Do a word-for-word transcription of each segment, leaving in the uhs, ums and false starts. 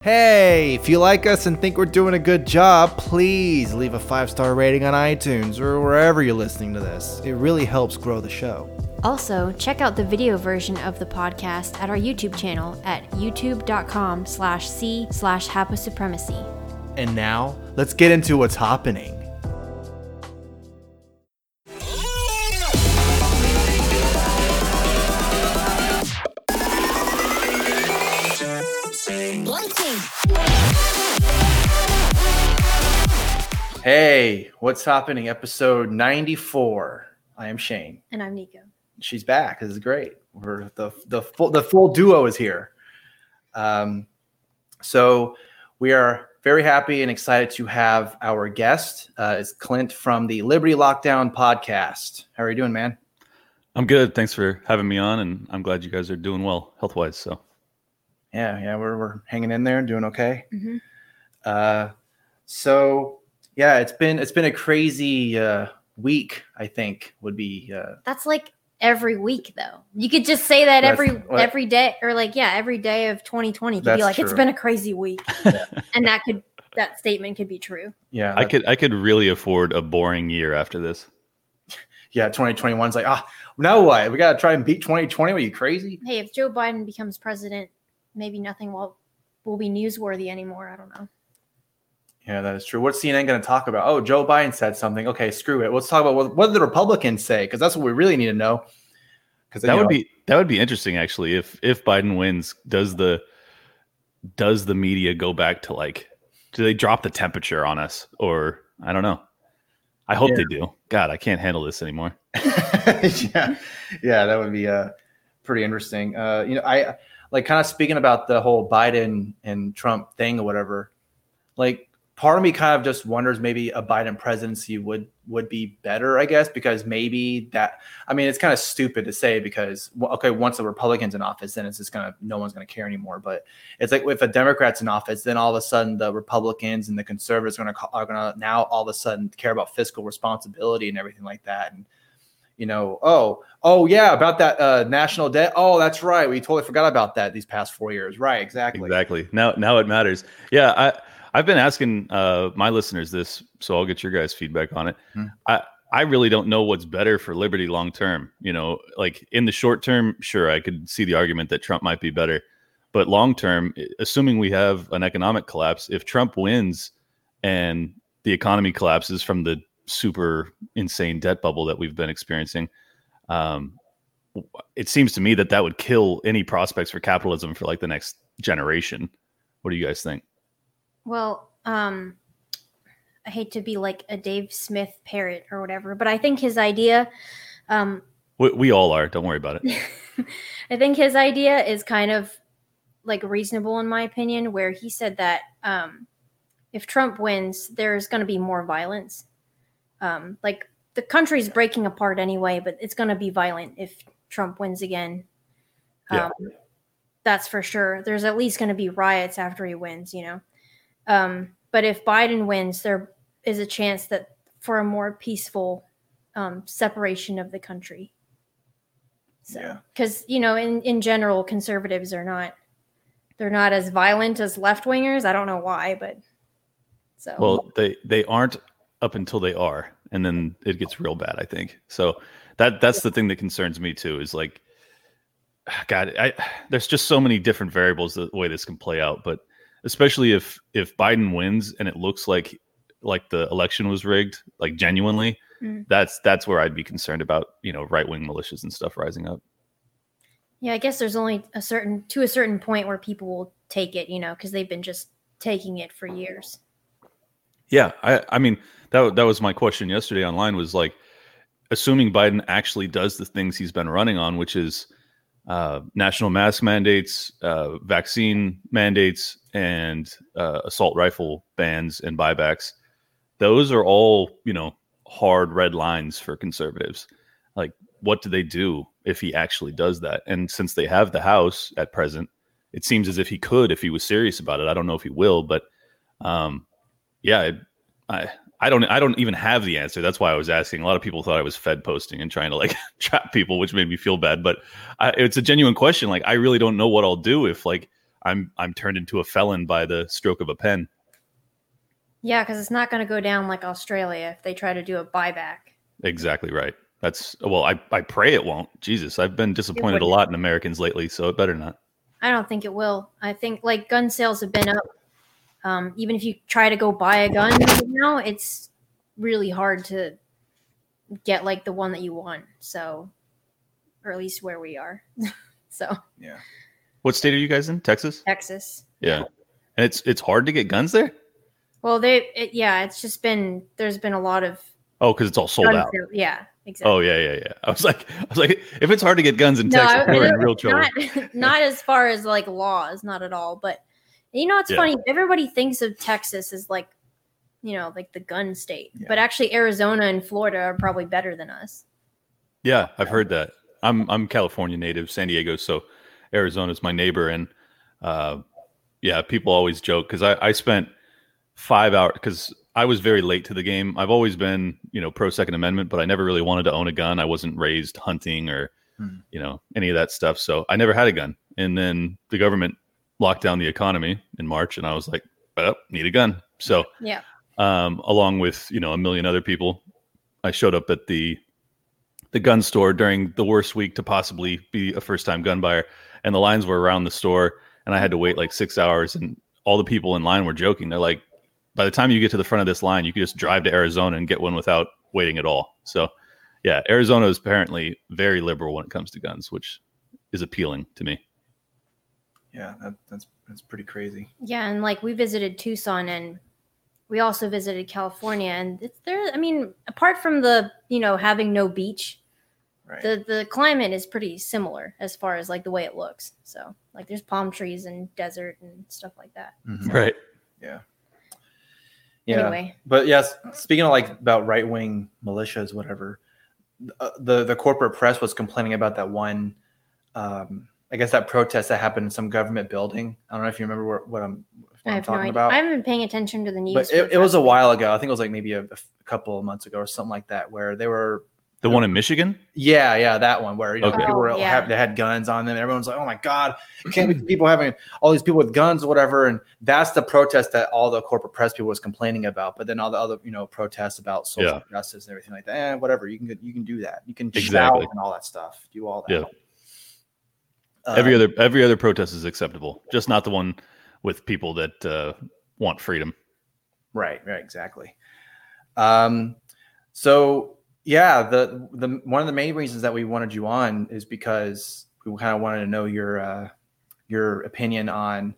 Hey, if you like us and think we're doing a good job, please leave a five-star rating on iTunes or wherever you're listening to this. It really helps grow the show. Also, check out the video version of the podcast at our YouTube channel at youtube.com slash c slash haposupremacy. And now, let's get into what's happening. Hey, what's happening? Episode ninety-four. I am Shane. And I'm Nico. She's back. This is great. We're the the full the full duo is here. Um, so we are very happy and excited to have our guest. Uh, it's Clint from the Liberty Lockdown podcast. How are you doing, man? I'm good. Thanks for having me on, and I'm glad you guys are doing well health wise. So yeah, yeah, we're we're hanging in there and doing okay. Mm-hmm. Uh, so yeah, it's been it's been a crazy uh, week. I think would be. Uh, That's like every week, though. You could just say that every what? every day, or like yeah, every day of twenty twenty could That's be like true. It's been a crazy week, and that could that statement could be true. yeah, I could I could really afford a boring year after this. yeah. twenty twenty-one's like ah, now what? We gotta try and beat twenty twenty. Are you crazy? Hey, if Joe Biden becomes president, maybe nothing will will be newsworthy anymore. I don't know. Yeah, that is true. What's C N N going to talk about? Oh, Joe Biden said something. Okay, screw it. Let's talk about what, what did the Republicans say, because that's what we really need to know. Because That would be that would be interesting, actually. If if Biden wins, does the does the media go back to like, do they drop the temperature on us, or I don't know. I hope Yeah. they do. God, I can't handle this anymore. yeah, yeah, that would be uh, pretty interesting. Uh, you know, I like kind of speaking about the whole Biden and Trump thing or whatever. Like, part of me kind of just wonders maybe a Biden presidency would would be better, I guess, because maybe that. I mean, it's kind of stupid to say because well, okay, once the Republicans in office, then it's just gonna no one's gonna care anymore. But it's like if a Democrat's in office, then all of a sudden the Republicans and the conservatives are gonna are gonna now all of a sudden care about fiscal responsibility and everything like that. And you know, oh, oh yeah, about that uh, national debt. Oh, that's right. We totally forgot about that these past four years. Right, exactly. Exactly. Now now it matters. Yeah, I. I've been asking uh, my listeners this, so I'll get your guys' feedback on it. Hmm. I, I really don't know what's better for liberty long term. You know, like in the short term, sure, I could see the argument that Trump might be better. But long term, assuming we have an economic collapse, if Trump wins and the economy collapses from the super insane debt bubble that we've been experiencing, um, it seems to me that that would kill any prospects for capitalism for like the next generation. What do you guys think? Well, um, I hate to be like a Dave Smith parrot or whatever, but I think his idea, um, We, we all are. Don't worry about it. I think his idea is kind of like reasonable in my opinion, where he said that um, if Trump wins, there's going to be more violence. Um, like the country's breaking apart anyway, but it's going to be violent if Trump wins again. Um, Yeah. That's for sure. There's at least going to be riots after he wins, you know. Um, but if Biden wins, there is a chance that for a more peaceful um, separation of the country. So, Yeah. because you know, in, in general, conservatives are not they're not as violent as left wingers. I don't know why, but so Well, they they aren't up until they are, and then it gets real bad, I think. So that that's the thing that concerns me too. Is like, God, I there's just so many different variables the way this can play out, but. Especially if if Biden wins and it looks like like the election was rigged, like genuinely, Mm. that's that's where I'd be concerned about, you know, right wing militias and stuff rising up. yeah, I guess there's only a certain to a certain point where people will take it, you know, because they've been just taking it for years. Yeah, I I mean that that was my question yesterday online was like, assuming Biden actually does the things he's been running on, which is uh, national mask mandates, uh, vaccine mandates, and uh, assault rifle bans and buybacks. Those are all, you know, hard red lines for conservatives. Like, what do they do if he actually does that? And since they have the House at present, it seems as if he could if he was serious about it. I don't know if he will, but um, yeah, it, I I don't I don't even have the answer. That's why I was asking. A lot of people thought I was Fed posting and trying to like trap people, which made me feel bad. But I, it's a genuine question. Like, I really don't know what I'll do if like I'm I'm turned into a felon by the stroke of a pen. Yeah, because it's not going to go down like Australia if they try to do a buyback. Exactly right. That's well, I, I pray it won't. Jesus, I've been disappointed a wouldn't. lot in Americans lately, so it better not. I don't think it will. I think like gun sales have been up. Um, even if you try to go buy a gun right now, it's really hard to get like the one that you want. So, or at least where we are. So Yeah. What state are you guys in? Texas? Texas. Yeah. And it's it's hard to get guns there? Well, they it, yeah, it's just been there's been a lot of Oh, because it's all sold gun out. sale- Yeah, exactly. Oh yeah, yeah, yeah. I was like, I was like, if it's hard to get guns in No, Texas, I- we're in real trouble. Not, not as far as like laws, not at all. But you know, it's Yeah. funny. Everybody thinks of Texas as like, you know, like the gun state, Yeah. but actually Arizona and Florida are probably better than us. Yeah, I've heard that. I'm I'm California native, San Diego, so Arizona's my neighbor, and uh, yeah, people always joke because I, I spent five hours because I was very late to the game. I've always been, you know, pro Second Amendment, but I never really wanted to own a gun. I wasn't raised hunting or, Hmm. you know, any of that stuff. So I never had a gun. And then the government locked down the economy in March, and I was like, oh, need a gun. So Yeah. um, along with, you know, a million other people, I showed up at the the gun store during the worst week to possibly be a first time gun buyer, and the lines were around the store, and I had to wait like six hours, and all the people in line were joking. They're like, by the time you get to the front of this line, you can just drive to Arizona and get one without waiting at all. So yeah, Arizona is apparently very liberal when it comes to guns, which is appealing to me. Yeah, that, that's that's pretty crazy. Yeah, and like we visited Tucson and we also visited California, and it's there. I mean, apart from the you know having no beach, Right. the the climate is pretty similar as far as like the way it looks. So like there's palm trees and desert and stuff like that. Mhm. Right. Yeah. Yeah. Anyway, But yes, speaking of like about right wing militias, whatever, uh, the the corporate press was complaining about that one. Um, I guess that protest that happened in some government building. I don't know if you remember what, what I'm, what I I'm have no talking idea. about. I haven't been paying attention to the news. But for it, the it was past a week. while ago. I think it was like maybe a, a couple of months ago or something like that, where they were. The one in Michigan? Yeah, yeah, that one where you know Okay. people were Oh, yeah. have, they had guns on them, and everyone's like, "Oh my god, you can't be people having all these people with guns or whatever." And that's the protest that all the corporate press people was complaining about. But then all the other you know protests about social Yeah. justice and everything like that, eh, whatever you can get, you can do that. You can Exactly. shout and all that stuff. Do all that. Yeah. Uh, Every other every other protest is acceptable, just not the one with people that uh, want freedom. Right, right, exactly. Um, so yeah, the the one of the main reasons that we wanted you on is because we kind of wanted to know your uh, your opinion on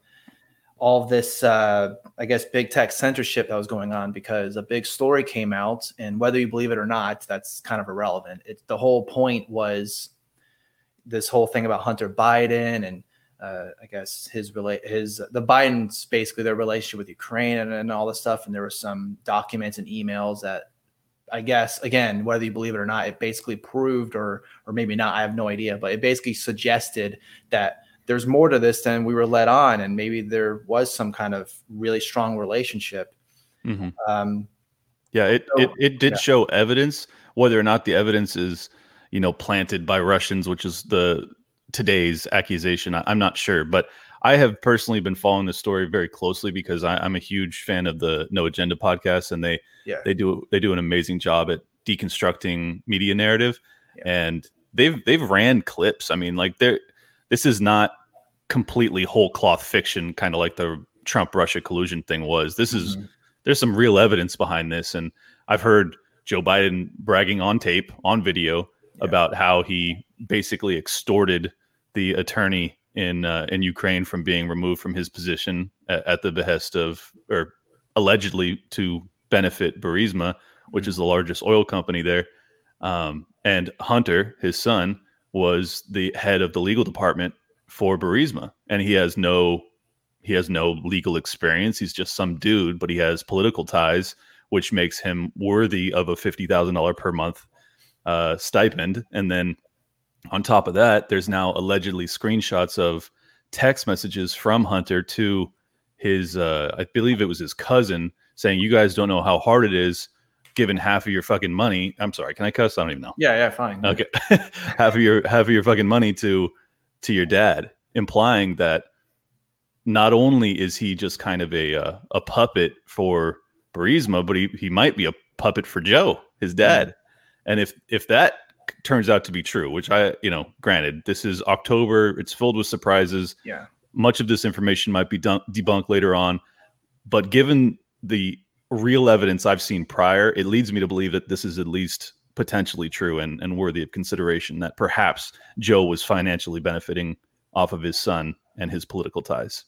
all of this, uh, I guess, big tech censorship that was going on. Because a big story came out, and whether you believe it or not, that's kind of irrelevant. It, the whole point was this whole thing about Hunter Biden and uh, I guess his relate his the Biden's basically their relationship with Ukraine and, and all this stuff. And there were some documents and emails that I guess, again, whether you believe it or not, it basically proved or or maybe not, I have no idea, but it basically suggested that there's more to this than we were led on, and maybe there was some kind of really strong relationship. Mm-hmm. Um, Yeah, it, So, it, it did yeah. show evidence, whether or not the evidence is, you know, planted by Russians, which is the today's accusation. I, I'm not sure, but I have personally been following this story very closely because I, I'm a huge fan of the No Agenda podcast, and they yeah, they do they do an amazing job at deconstructing media narrative, Yeah. and they've they've ran clips. I mean, like they're this is not completely whole cloth fiction, kind of like the Trump Russia collusion thing was. This is Mhm. there's some real evidence behind this, and I've heard Joe Biden bragging on tape, on video, Yeah. about how he basically extorted the attorney in uh, in Ukraine from being removed from his position at, at the behest of, or allegedly to benefit Burisma, which is the largest oil company there. Um, and Hunter, his son, was the head of the legal department for Burisma, and he has no he has no legal experience. He's just some dude, but he has political ties, which makes him worthy of a fifty thousand dollars per month uh, stipend. And then on top of that, there's now allegedly screenshots of text messages from Hunter to his, uh, I believe it was his cousin, saying, "You guys don't know how hard it is giving half of your fucking money." I'm sorry, can I cuss? I don't even know. yeah, yeah, fine. Okay, half of your half of your fucking money to to your dad, implying that not only is he just kind of a uh, a puppet for Burisma, but he, he might be a puppet for Joe, his dad. Mm-hmm. And if if that turns out to be true, which I, you know, granted, this is October, it's filled with surprises. Yeah. Much of this information might be dun- debunked later on. But given the real evidence I've seen prior, it leads me to believe that this is at least potentially true and, and worthy of consideration, that perhaps Joe was financially benefiting off of his son and his political ties.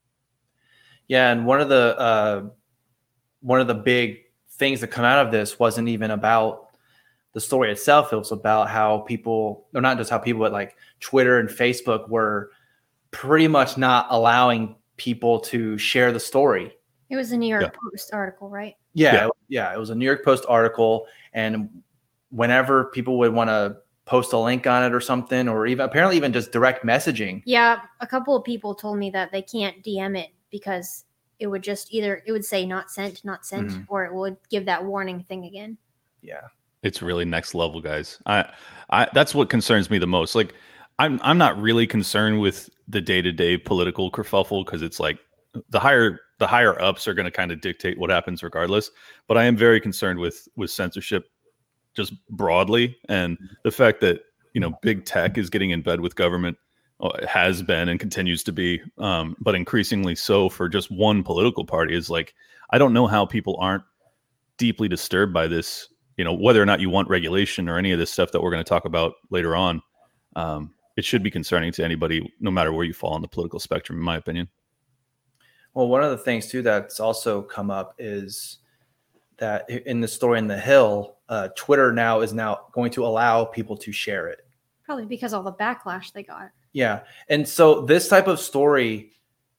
Yeah, and one of the uh, one of the big things that come out of this wasn't even about the story itself. It was about how people, or not just how people, but like Twitter and Facebook were pretty much not allowing people to share the story. It was a New York Yeah. Post article, right? Yeah, Yeah. yeah, it was a New York Post article, and whenever people would want to post a link on it or something, or even apparently even just direct messaging. Yeah, a couple of people told me that they can't D M it because it would just either it would say not sent, not sent, Mhm. or it would give that warning thing again. Yeah. It's really next level, guys. I, I that's what concerns me the most. Like, I'm I'm not really concerned with the day to day political kerfuffle, because it's like the higher the higher ups are going to kind of dictate what happens regardless. But I am very concerned with with censorship just broadly, and the fact that, you know, big tech is getting in bed with government, uh, has been and continues to be, um, but increasingly so for just one political party. Is like, I don't know how people aren't deeply disturbed by this. You know, whether or not you want regulation or any of this stuff that we're going to talk about later on, um, it should be concerning to anybody, no matter where you fall on the political spectrum, in my opinion. Well, one of the things too that's also come up is that in the story in The Hill, uh, Twitter now is now going to allow people to share it. Probably because all the backlash they got. Yeah, and so this type of story,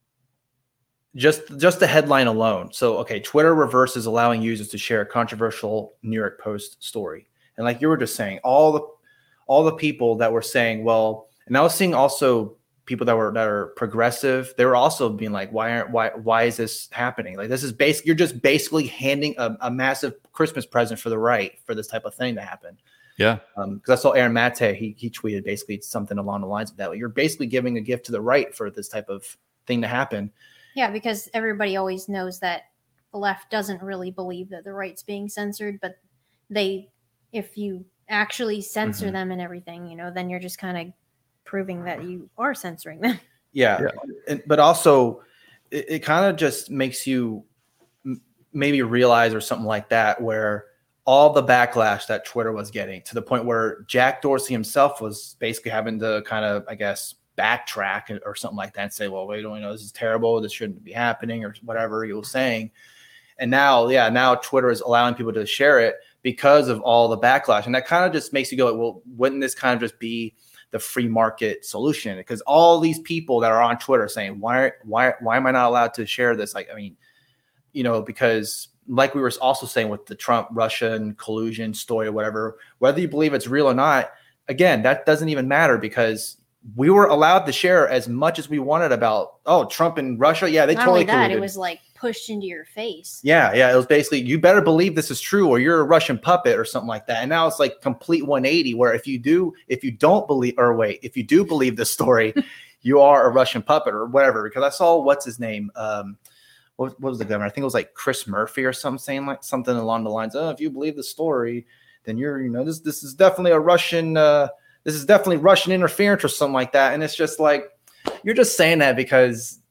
just just the headline alone. So, okay, Twitter reverses allowing users to share a controversial New York Post story. And like you were just saying, all the all the people that were saying, well, and I was seeing also people that were that are progressive, they were also being like, why aren't why why is this happening? Like, this is basic. You're just basically handing a, a massive Christmas present for the right for this type of thing to happen. Yeah. Um, because I saw Aaron Mate, he he tweeted basically something along the lines of that. Like, you're basically giving a gift to the right for this type of thing to happen. Yeah, because everybody always knows that the left doesn't really believe that the right's being censored, but they, if you actually censor Mhm. them and everything, you know, then you're just kind of proving that you are censoring them. Yeah, Yeah. And, but also it, it kind of just makes you m- maybe realize or something like that, where all the backlash that Twitter was getting, to the point where Jack Dorsey himself was basically having to kind of, I guess, backtrack or something like that and say, well, wait, you know, this is terrible, this shouldn't be happening, or whatever he was saying. And now, yeah, now Twitter is allowing people to share it because of all the backlash. And that kind of just makes you go, well, wouldn't this kind of just be the free market solution? Because all these people that are on Twitter saying, why, why, why am I not allowed to share this? Like, I mean, you know, because like we were also saying with the Trump Russian collusion story or whatever, whether you believe it's real or not, again, that doesn't even matter, because we were allowed to share as much as we wanted about, oh, Trump and Russia. Yeah, they Not totally only that, colluded. it was like pushed into your face. Yeah, yeah. It was basically, you better believe this is true or you're a Russian puppet or something like that. And now it's like complete one eighty, where if you do, if you don't believe, or wait, if you do believe the story, you are a Russian puppet or whatever. Because I saw, what's his name? Um, what, what was the governor? I think it was like Chris Murphy or something, saying like something along the lines, oh, if you believe the story, then you're, you know, this this is definitely a Russian, uh, this is definitely Russian interference or something like that. And it's just like, you're just saying that because,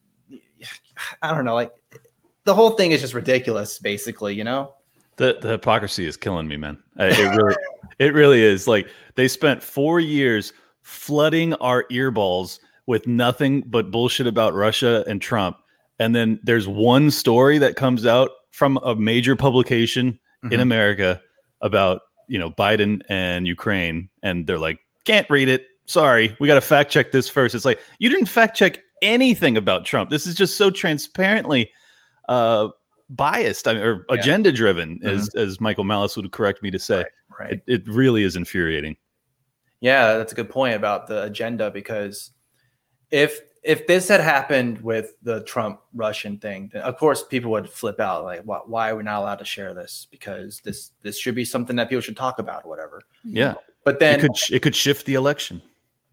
I don't know, like, the whole thing is just ridiculous, basically, you know? The the hypocrisy is killing me, man. Uh, It really, it really is. Like, they spent four years flooding our earballs with nothing but bullshit about Russia and Trump, and then there's one story that comes out from a major publication in Mhm. America about, you know, Biden and Ukraine, and they're like, can't read it. Sorry, we got to fact check this first. It's like, you didn't fact check anything about Trump. This is just so transparently uh, biased, I mean, or Yeah. agenda driven, as as Michael Malice would correct me to say. Right, right. It, it really is infuriating. Yeah, that's a good point about the agenda, because if if this had happened with the Trump Russian thing, then of course people would flip out, like, why, why are we not allowed to share this? Because this this should be something that people should talk about or whatever. Yeah, But it then could it could shift the election.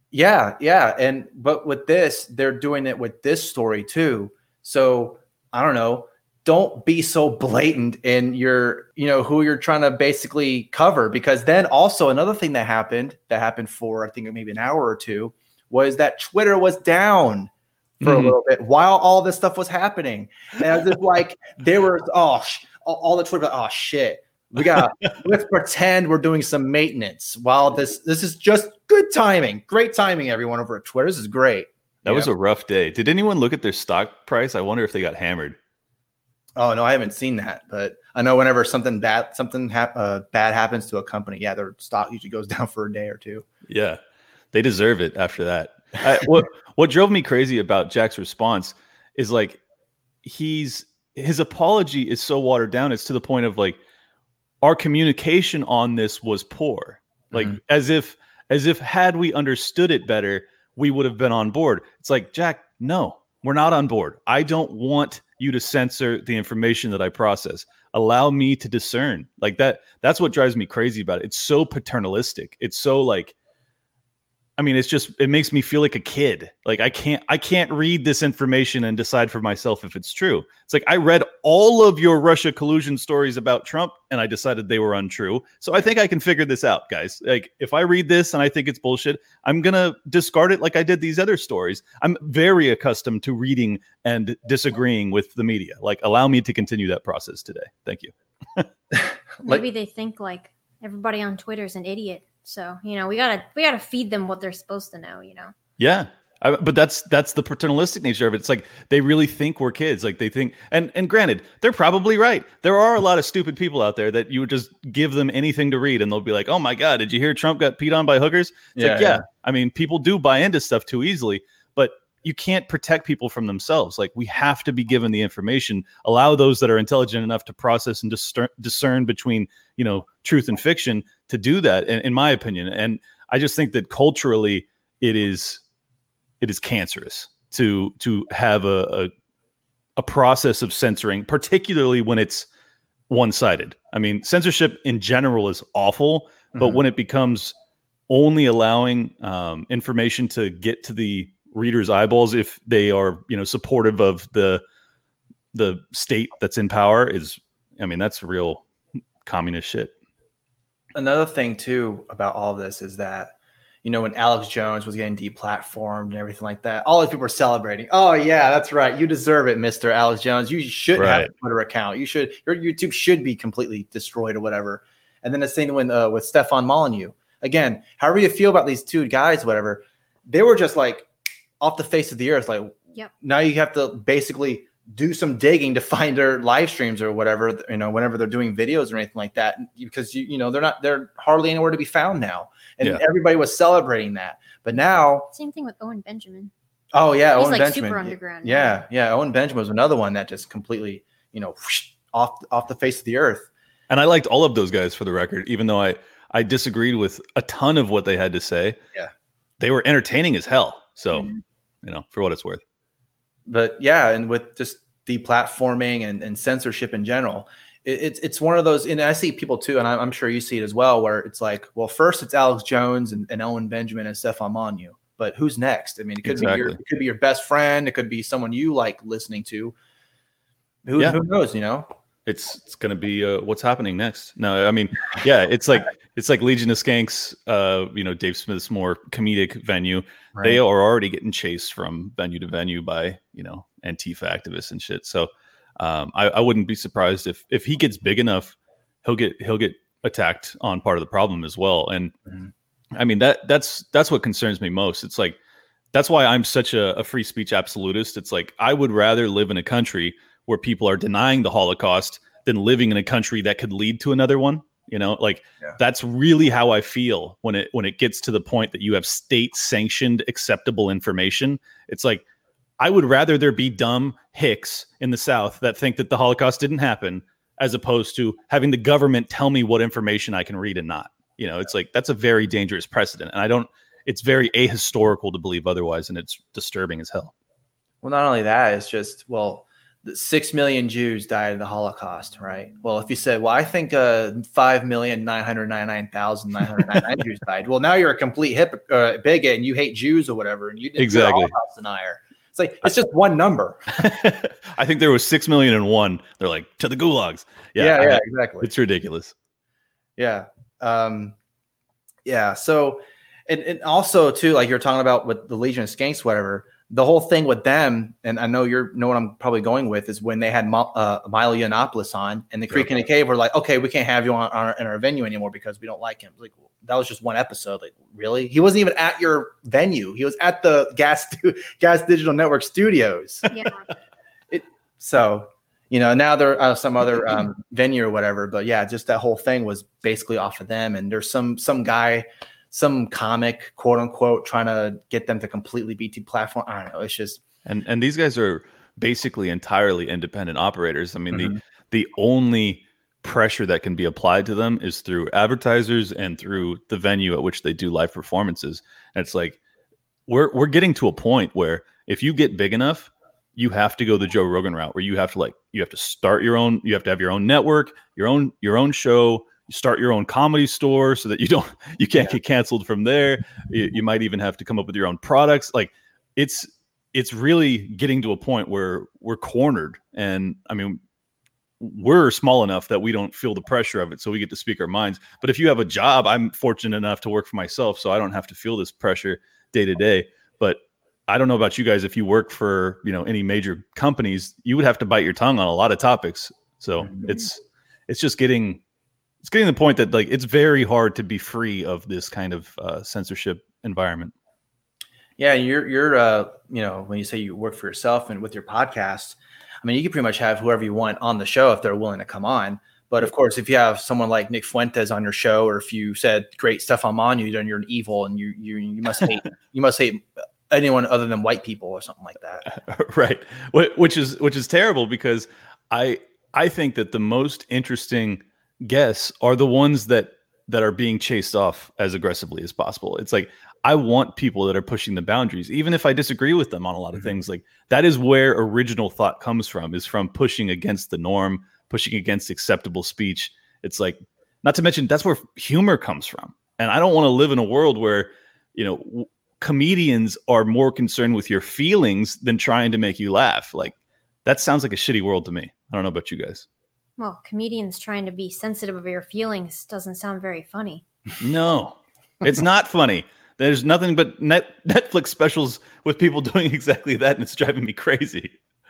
Yeah, yeah. And but with this, they're doing it with this story too. So I don't know. Don't be so blatant in your, you know, who you're trying to basically cover. Because then also another thing that happened, that happened for I think maybe an hour or two, was that Twitter was down for mm-hmm. a little bit while all this stuff was happening. And it was just like they were, oh, sh- all, all the Twitter, oh shit. We got let's pretend we're doing some maintenance while this this is just good timing. Great timing, everyone over at Twitter. This is great. That yeah. was a rough day. Did anyone look at their stock price? I wonder if they got hammered. Oh no, I haven't seen that, but I know whenever something bad something ha- uh, bad happens to a company, yeah, their stock usually goes down for a day or two. Yeah, they deserve it after that. I, what what drove me crazy about Jack's response is like he's his apology is so watered down. It's to the point of like, our communication on this was poor, like mm-hmm. as if as if had we understood it better, we would have been on board. It's like, Jack, no, we're not on board. I don't want you to censor the information that I process. Allow me to discern. Like that. That's what drives me crazy about it. It's so paternalistic. It's so like, I mean, it's just, it makes me feel like a kid. Like I can't, I can't read this information and decide for myself if it's true. It's like, I read all of your Russia collusion stories about Trump and I decided they were untrue. So I think I can figure this out, guys. Like if I read this and I think it's bullshit, I'm going to discard it like I did these other stories. I'm very accustomed to reading and disagreeing with the media. Like allow me to continue that process today. Thank you. Maybe they think like everybody on Twitter is an idiot. So, you know, we gotta we gotta feed them what they're supposed to know, you know? Yeah. I, but that's that's the paternalistic nature of it. It's like they really think we're kids. Like they think, and and granted, they're probably right. There are a lot of stupid people out there that you would just give them anything to read and they'll be like, oh my God, did you hear Trump got peed on by hookers? It's yeah, like, yeah. yeah. I mean, people do buy into stuff too easily, but you can't protect people from themselves. Like we have to be given the information, allow those that are intelligent enough to process and discern, discern between, you know, truth and fiction to do that, in, in my opinion. And I just think that culturally it is, it is cancerous to, to have a, a, a process of censoring, particularly when it's one-sided. I mean, censorship in general is awful, mm-hmm. but when it becomes only allowing um, information to get to the readers' eyeballs if they are, you know, supportive of the the state that's in power is, I mean, that's real communist shit. Another thing too about all of this is that, you know, when Alex Jones was getting deplatformed and everything like that, all these people were celebrating. Oh yeah, that's right. You deserve it, Mister Alex Jones. You should right. have a Twitter account. You should, your YouTube should be completely destroyed or whatever. And then the same when uh, with Stefan Molyneux. Again, however you feel about these two guys, whatever, they were just like off the face of the earth. Like yep. now you have to basically do some digging to find their live streams or whatever, you know, whenever they're doing videos or anything like that, because you, you know, they're not, they're hardly anywhere to be found now. And yeah. everybody was celebrating that. But now, same thing with Owen Benjamin. Oh yeah. He's Owen like Benjamin. super underground. Yeah. Yeah. Owen Benjamin was another one that just completely, you know, whoosh, off, off the face of the earth. And I liked all of those guys for the record, even though I, I disagreed with a ton of what they had to say. Yeah. They were entertaining as hell. So, mm-hmm. you know, for what it's worth. But yeah, and with just deplatforming and, and censorship in general, it, it's it's one of those, and I see people too, and I'm, I'm sure you see it as well, where it's like, well, first it's Alex Jones and, and Owen Benjamin and Stefan Molyneux, but who's next? I mean, it could exactly. be your it could be your best friend, it could be someone you like listening to. Who, yeah. who knows? You know, it's it's going to be uh, what's happening next. No, I mean, yeah, it's like it's like Legion of Skanks, uh, you know, Dave Smith's more comedic venue. Right. They are already getting chased from venue to venue by, you know, Antifa activists and shit. So um, I, I wouldn't be surprised if if he gets big enough, he'll get he'll get attacked on part of the problem as well. And mm-hmm. I mean that that's that's what concerns me most. It's like that's why I'm such a, a free speech absolutist. It's like I would rather live in a country where people are denying the Holocaust than living in a country that could lead to another one. You know, like yeah. that's really how I feel when it when it gets to the point that you have state sanctioned acceptable information. It's like I would rather there be dumb hicks in the South that think that the Holocaust didn't happen, as opposed to having the government tell me what information I can read and not. You know, it's like that's a very dangerous precedent, and I don't. It's very ahistorical to believe otherwise, and it's disturbing as hell. Well, not only that, it's just well. six million Jews died in the Holocaust, right? Well, if you said, well, I think uh, five million nine hundred ninety-nine thousand nine hundred ninety-nine Jews died. Well, now you're a complete hip, uh, bigot and you hate Jews or whatever. And you didn't exactly. a Holocaust denier. It's like, it's just one number. I think there was six million and one. They're like, to the gulags. Yeah, yeah, yeah I, exactly. It's ridiculous. Yeah. Um, yeah. So, and, and also too, like you're talking about with the Legion of Skanks, whatever, the whole thing with them, and I know you're know what I'm probably going with, is when they had uh, Milo Yiannopoulos on, and the Creek in the Cave were like, okay, we can't have you on, on our, in our venue anymore because we don't like him. Like, that was just one episode. Like, really? He wasn't even at your venue. He was at the Gas Gas Digital Network studios. Yeah. It, so, you know, now they're uh, some other um, venue or whatever. But yeah, just that whole thing was basically off of them. And there's some some guy. Some comic, quote unquote, trying to get them to completely be deplatform. I don't know. It's just and and these guys are basically entirely independent operators. I mean, mm-hmm. the the only pressure that can be applied to them is through advertisers and through the venue at which they do live performances. And it's like we're we're getting to a point where if you get big enough, you have to go the Joe Rogan route, where you have to like you have to start your own. You have to have your own network, your own your own show. You start your own comedy store so that you don't, you can't yeah. get canceled from there. You, you might even have to come up with your own products. Like it's, it's really getting to a point where we're cornered. And I mean, we're small enough that we don't feel the pressure of it. So we get to speak our minds. But if you have a job, I'm fortunate enough to work for myself, so I don't have to feel this pressure day to day. But I don't know about you guys. If you work for, you know, any major companies, you would have to bite your tongue on a lot of topics. So mm-hmm. it's, it's just getting, It's getting to the point that like it's very hard to be free of this kind of uh, censorship environment. Yeah, you're you're uh, you know, when you say you work for yourself and with your podcast, I mean, you can pretty much have whoever you want on the show if they're willing to come on. But of course, if you have someone like Nick Fuentes on your show, or if you said great stuff on Manu, then you're an evil and you you you must hate you must hate anyone other than white people or something like that. Right, which is which is terrible because I I think that the most interesting guests are the ones that that are being chased off as aggressively as possible. It's like I want people that are pushing the boundaries, even if I disagree with them on a lot of mm-hmm. things. Like that is where original thought comes from, is from pushing against the norm, pushing against acceptable speech. It's like, not to mention that's where humor comes from. And I don't want to live in a world where, you know, w- comedians are more concerned with your feelings than trying to make you laugh. Like that sounds like a shitty world to me. I don't know about you guys. Well, comedians trying to be sensitive of your feelings doesn't sound very funny. No, it's not funny. There's nothing but net Netflix specials with people doing exactly that, and it's driving me crazy.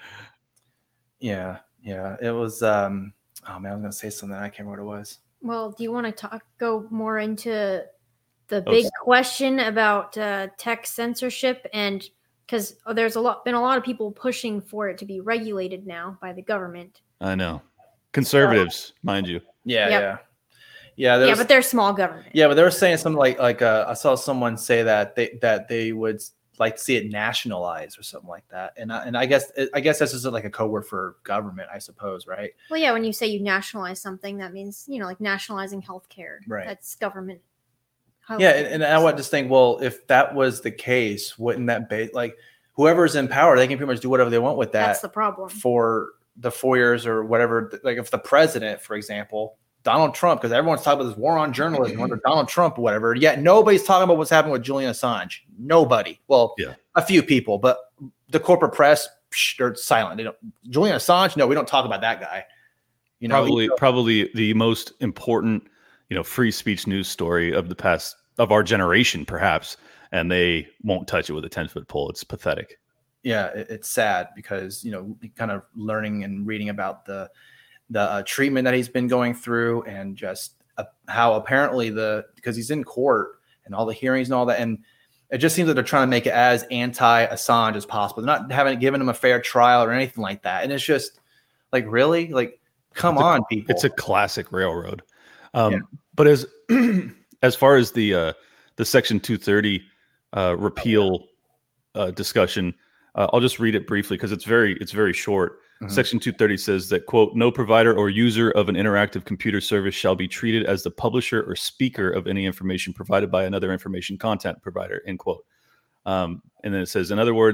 Yeah, yeah. It was, um, oh man, I was going to say something. I can't remember what it was. Well, do you want to talk, go more into the big oh, question about uh, tech censorship? And because oh, there's a lot, been a lot of people pushing for it to be regulated now by the government. I know. Conservatives, mind you. Yeah, yep. yeah. Yeah, yeah, but they're small government. Yeah, but they were saying something like like uh, I saw someone say that they that they would like to see it nationalized or something like that. And I, and I guess I guess this is like a code word for government, I suppose, right? Well, yeah, when you say you nationalize something, that means, you know, like nationalizing healthcare. Right. That's government. Healthcare. Yeah, and, and I would just think, well, if that was the case, wouldn't that be like whoever's in power, they can pretty much do whatever they want with that. That's the problem. For the four years or whatever, like if the president, for example, Donald Trump, because everyone's talking about this war on journalism under Donald Trump or whatever, yet nobody's talking about what's happening with Julian Assange. Nobody. Well, yeah. a few people, but the corporate press, psh, they're silent. They don't. Julian Assange, no, we don't talk about that guy. You know, probably, probably the most important, you know, free speech news story of the past of our generation, perhaps, and they won't touch it with a ten foot pole. It's pathetic. Yeah, it, it's sad because, you know, kind of learning and reading about the the uh, treatment that he's been going through, and just uh, how apparently the because he's in court and all the hearings and all that, and it just seems that they're trying to make it as anti-Assange as possible. They're not having given him a fair trial or anything like that, and it's just like, really, like, come it's on, a, people. It's a classic railroad. Um, yeah. But as as far as the uh, the Section two thirty uh, repeal uh, discussion. Uh, I'll just read it briefly because it's very it's very short. Mm-hmm. Section two thirty says that, quote, no provider or user of an interactive computer service shall be treated as the publisher or speaker of any information provided by another information content provider, end quote. Um, and then it says, in other words,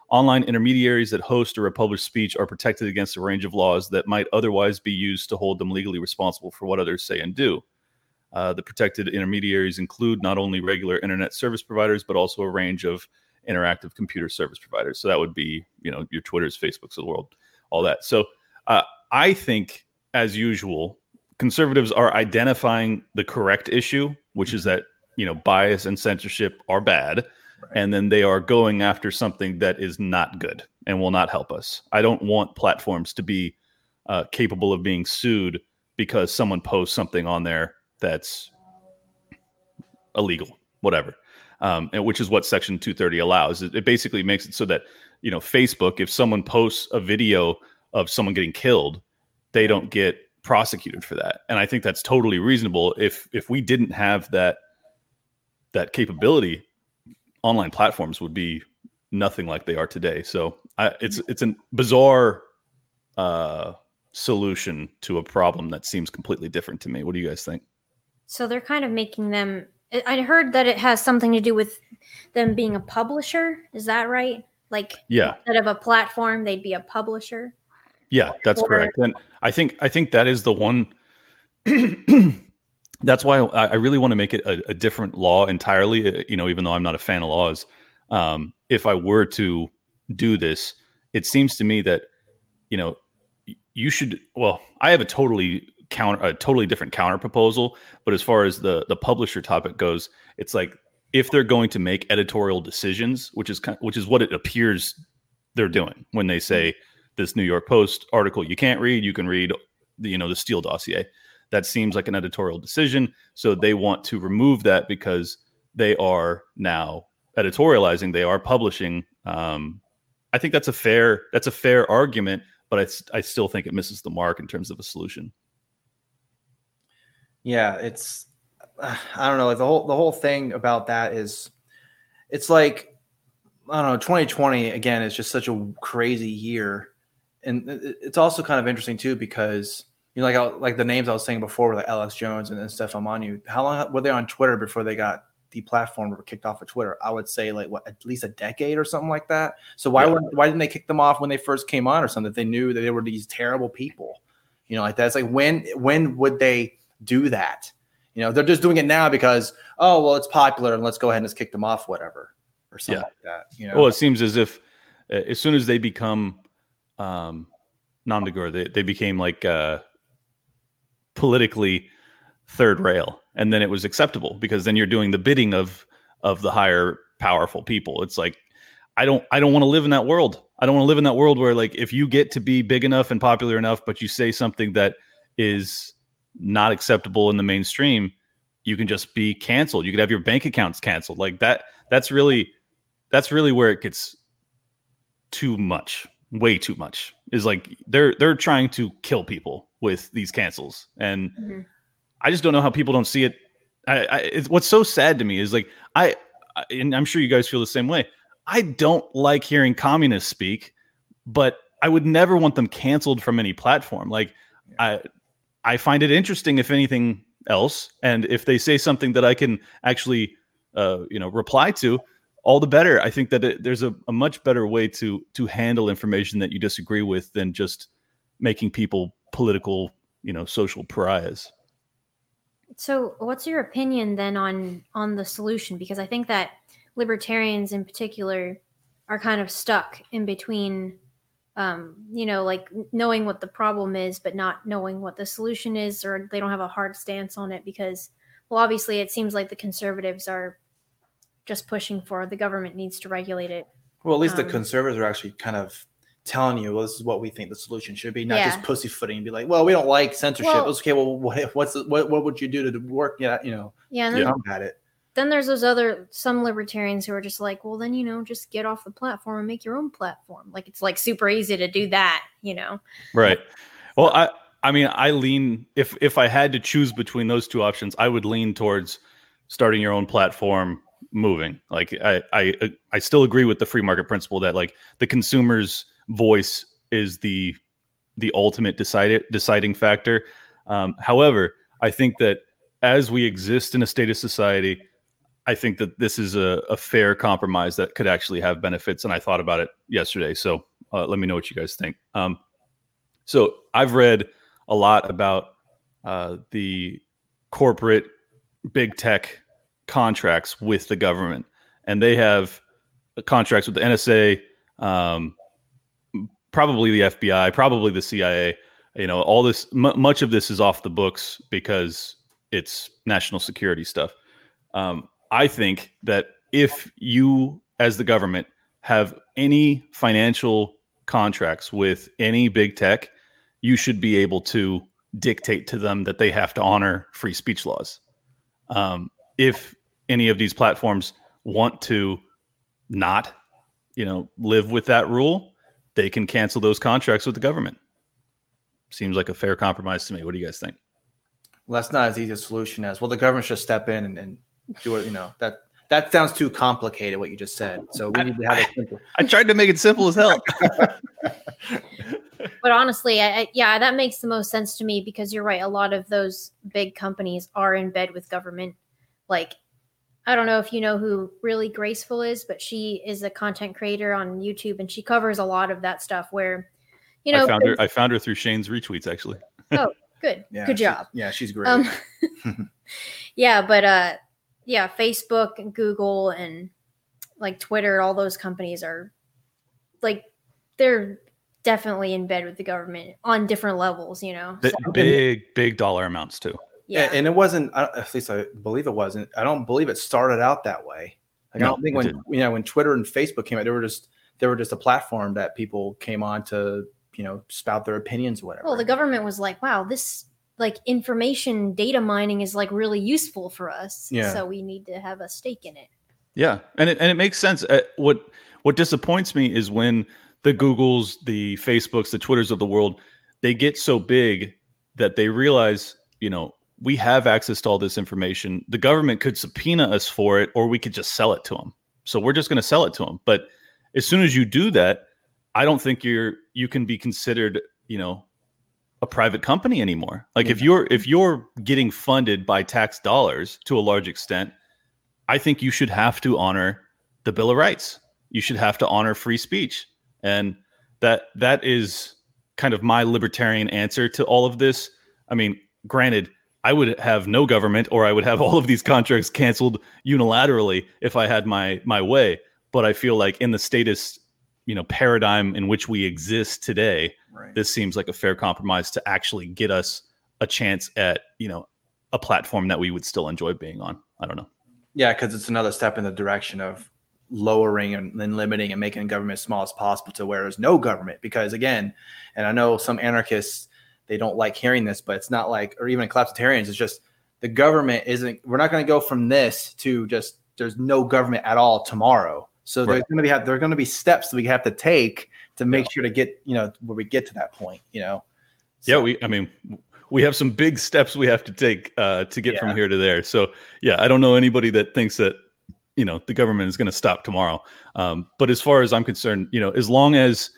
Online intermediaries that host or republish speech are protected against a range of laws that might otherwise be used to hold them legally responsible for what others say and do. Uh, the protected intermediaries include not only regular internet service providers, but also a range of interactive computer service providers. So that would be, you know, your Twitters, Facebooks of the world, all that. So uh, I think, as usual, conservatives are identifying the correct issue, which is that, you know, bias and censorship are bad. And then they are going after something that is not good and will not help us. I don't want platforms to be uh, capable of being sued because someone posts something on there that's illegal, whatever, um, and which is what Section two thirty allows. It, it basically makes it so that, you know, Facebook, if someone posts a video of someone getting killed, they don't get prosecuted for that. And I think that's totally reasonable. If if we didn't have that that capability, online platforms would be nothing like they are today. So I, it's it's a bizarre uh, solution to a problem that seems completely different to me. What do you guys think? So they're kind of making them. I heard that it has something to do with them being a publisher. Is that right? Like, yeah, instead of a platform, they'd be a publisher. Yeah, that's or, correct. And I think I think that is the one. That's why I, I really want to make it a, a different law entirely. You know, even though I'm not a fan of laws, um, if I were to do this, it seems to me that, you know, you should. Well, I have a totally counter, a totally different counter proposal. But as far as the the publisher topic goes, it's like if they're going to make editorial decisions, which is kind of, which is what it appears they're doing when they say this New York Post article you can't read, you can read the, you know, the Steele dossier. That seems like an editorial decision. So they want to remove that because they are now editorializing. They are publishing. Um, I think that's a fair that's a fair argument, but I, I still think it misses the mark in terms of a solution. Yeah, it's uh, I don't know. Like the whole the whole thing about that is, it's like, I don't know. twenty twenty again is just such a crazy year, and it's also kind of interesting too because, you know, like I, like the names I was saying before, like Alex Jones and, and Stefan Manu. How long were they on Twitter before they got deplatformed or kicked off of Twitter? I would say like what, at least a decade or something like that. So why yeah. would, why didn't they kick them off when they first came on or something? They knew that they were these terrible people, you know, like that. It's like when when would they do that? You know, they're just doing it now because, oh well, it's popular and let's go ahead and just kick them off, whatever, or something yeah. like that. You know, well, it seems as if uh, as soon as they become um, nom de guerre, they they became like. Uh, politically third rail, and then it was acceptable because then you're doing the bidding of of the higher powerful people. It's like I don't I don't want to live in that world. I don't want to live in that world where, like, if you get to be big enough and popular enough but you say something that is not acceptable in the mainstream, you can just be canceled. You could have your bank accounts canceled. Like that that's really that's really where it gets too much. Way too much. Is like they're they're trying to kill people with these cancels, and mm-hmm. I just don't know how people don't see it. I, I it's, what's so sad to me is like I, I and I'm sure you guys feel the same way. I don't like hearing communists speak, but I would never want them canceled from any platform. Like I I find it interesting if anything else, and if they say something that I can actually uh, you know reply to, all the better. I think that it, there's a, a much better way to to handle information that you disagree with than just making people political, you know, social pariahs. So what's your opinion then on on the solution? Because I think that libertarians in particular are kind of stuck in between, um, you know, like knowing what the problem is, but not knowing what the solution is, or they don't have a hard stance on it because, well, obviously it seems like the conservatives are just pushing for the government needs to regulate it. Well, at least um, the conservatives are actually kind of telling you, well, this is what we think the solution should be, not yeah. just pussyfooting and be like, well, we don't like censorship. Well, okay, well, what, what's the, what what would you do to work? Yeah, you know, yeah, and then, to combat it. Then there's those other some libertarians who are just like, well, then you know, just get off the platform and make your own platform. Like it's like super easy to do that, you know. Right. Well, I I mean, I lean if if I had to choose between those two options, I would lean towards starting your own platform. Moving like I, I I still agree with the free market principle that like the consumer's voice is the the ultimate decided deciding factor. Um, however, I think that as we exist in a state of society, I think that this is a, a fair compromise that could actually have benefits. And I thought about it yesterday. So uh, let me know what you guys think. Um, so I've read a lot about uh, the corporate big tech contracts with the government, and they have contracts with the N S A, um, probably the F B I, probably the C I A. You know, all this, m- much of this is off the books because it's national security stuff. Um, I think that if you, as the government, have any financial contracts with any big tech, you should be able to dictate to them that they have to honor free speech laws. Um, if any of these platforms want to not, you know, live with that rule, they can cancel those contracts with the government. Seems like a fair compromise to me. What do you guys think? Well, that's not as easy a solution as, well, the government should step in and, and do it. You know, that that sounds too complicated, what you just said. So we need to have it simple. I tried to make it simple as hell. But honestly, I, I, yeah, that makes the most sense to me because you're right. A lot of those big companies are in bed with government. Like, I don't know if you know who Really Graceful is, but she is a content creator on YouTube, and she covers a lot of that stuff where, you know, I found her. I found her through Shane's retweets, actually. Oh, good, Yeah, good she- job. Yeah, she's great. Um, yeah, but uh, yeah, Facebook and Google and like Twitter, all those companies are like they're definitely in bed with the government on different levels. You know, B- So, big, big dollar amounts too. yeah. And, and it wasn't, I- at least I believe it wasn't. I don't believe it started out that way. Like, No, I don't think it when didn't. you know when Twitter and Facebook came out, they were just they were just a platform that people came on to, you know, spout their opinions or whatever. Well, the government was like, wow, this like information data mining is like really useful for us. Yeah. So we need to have a stake in it. Yeah, and it and it makes sense. Uh, what what disappoints me is when the Googles, the Facebooks, the Twitters of the world, they get so big that they realize, you know, we have access to all this information. The government could subpoena us for it, or we could just sell it to them. So we're just going to sell it to them. But as soon as you do that, I don't think you're you can be considered, you know, a private company anymore. Like if you're if you're getting funded by tax dollars to a large extent, I think you should have to honor the Bill of Rights. You should have to honor free speech. And that that is kind of my libertarian answer to all of this. I mean, granted, I would have no government, or I would have all of these contracts canceled unilaterally if I had my my way. But I feel like in the status, you know, paradigm in which we exist today, Right. this seems like a fair compromise to actually get us a chance at, you know, a platform that we would still enjoy being on. I don't know. Yeah, because it's another step in the direction of lowering and, and limiting and making government as small as possible to where there's no government. Because again, and I know some anarchists, they don't like hearing this, but it's not like, or even collapsitarians, it's just the government isn't, we're not going to go from this to just there's no government at all tomorrow. So Right. there's going to be, there are going to be steps that we have to take to make Yeah. sure to get, you know, where we get to that point, you know? Yeah, So- we. I mean, we have some big steps we have to take uh, to get Yeah. from here to there. So, yeah, I don't know anybody that thinks that, you know, the government is going to stop tomorrow. Um, but as far as I'm concerned, you know, as long as,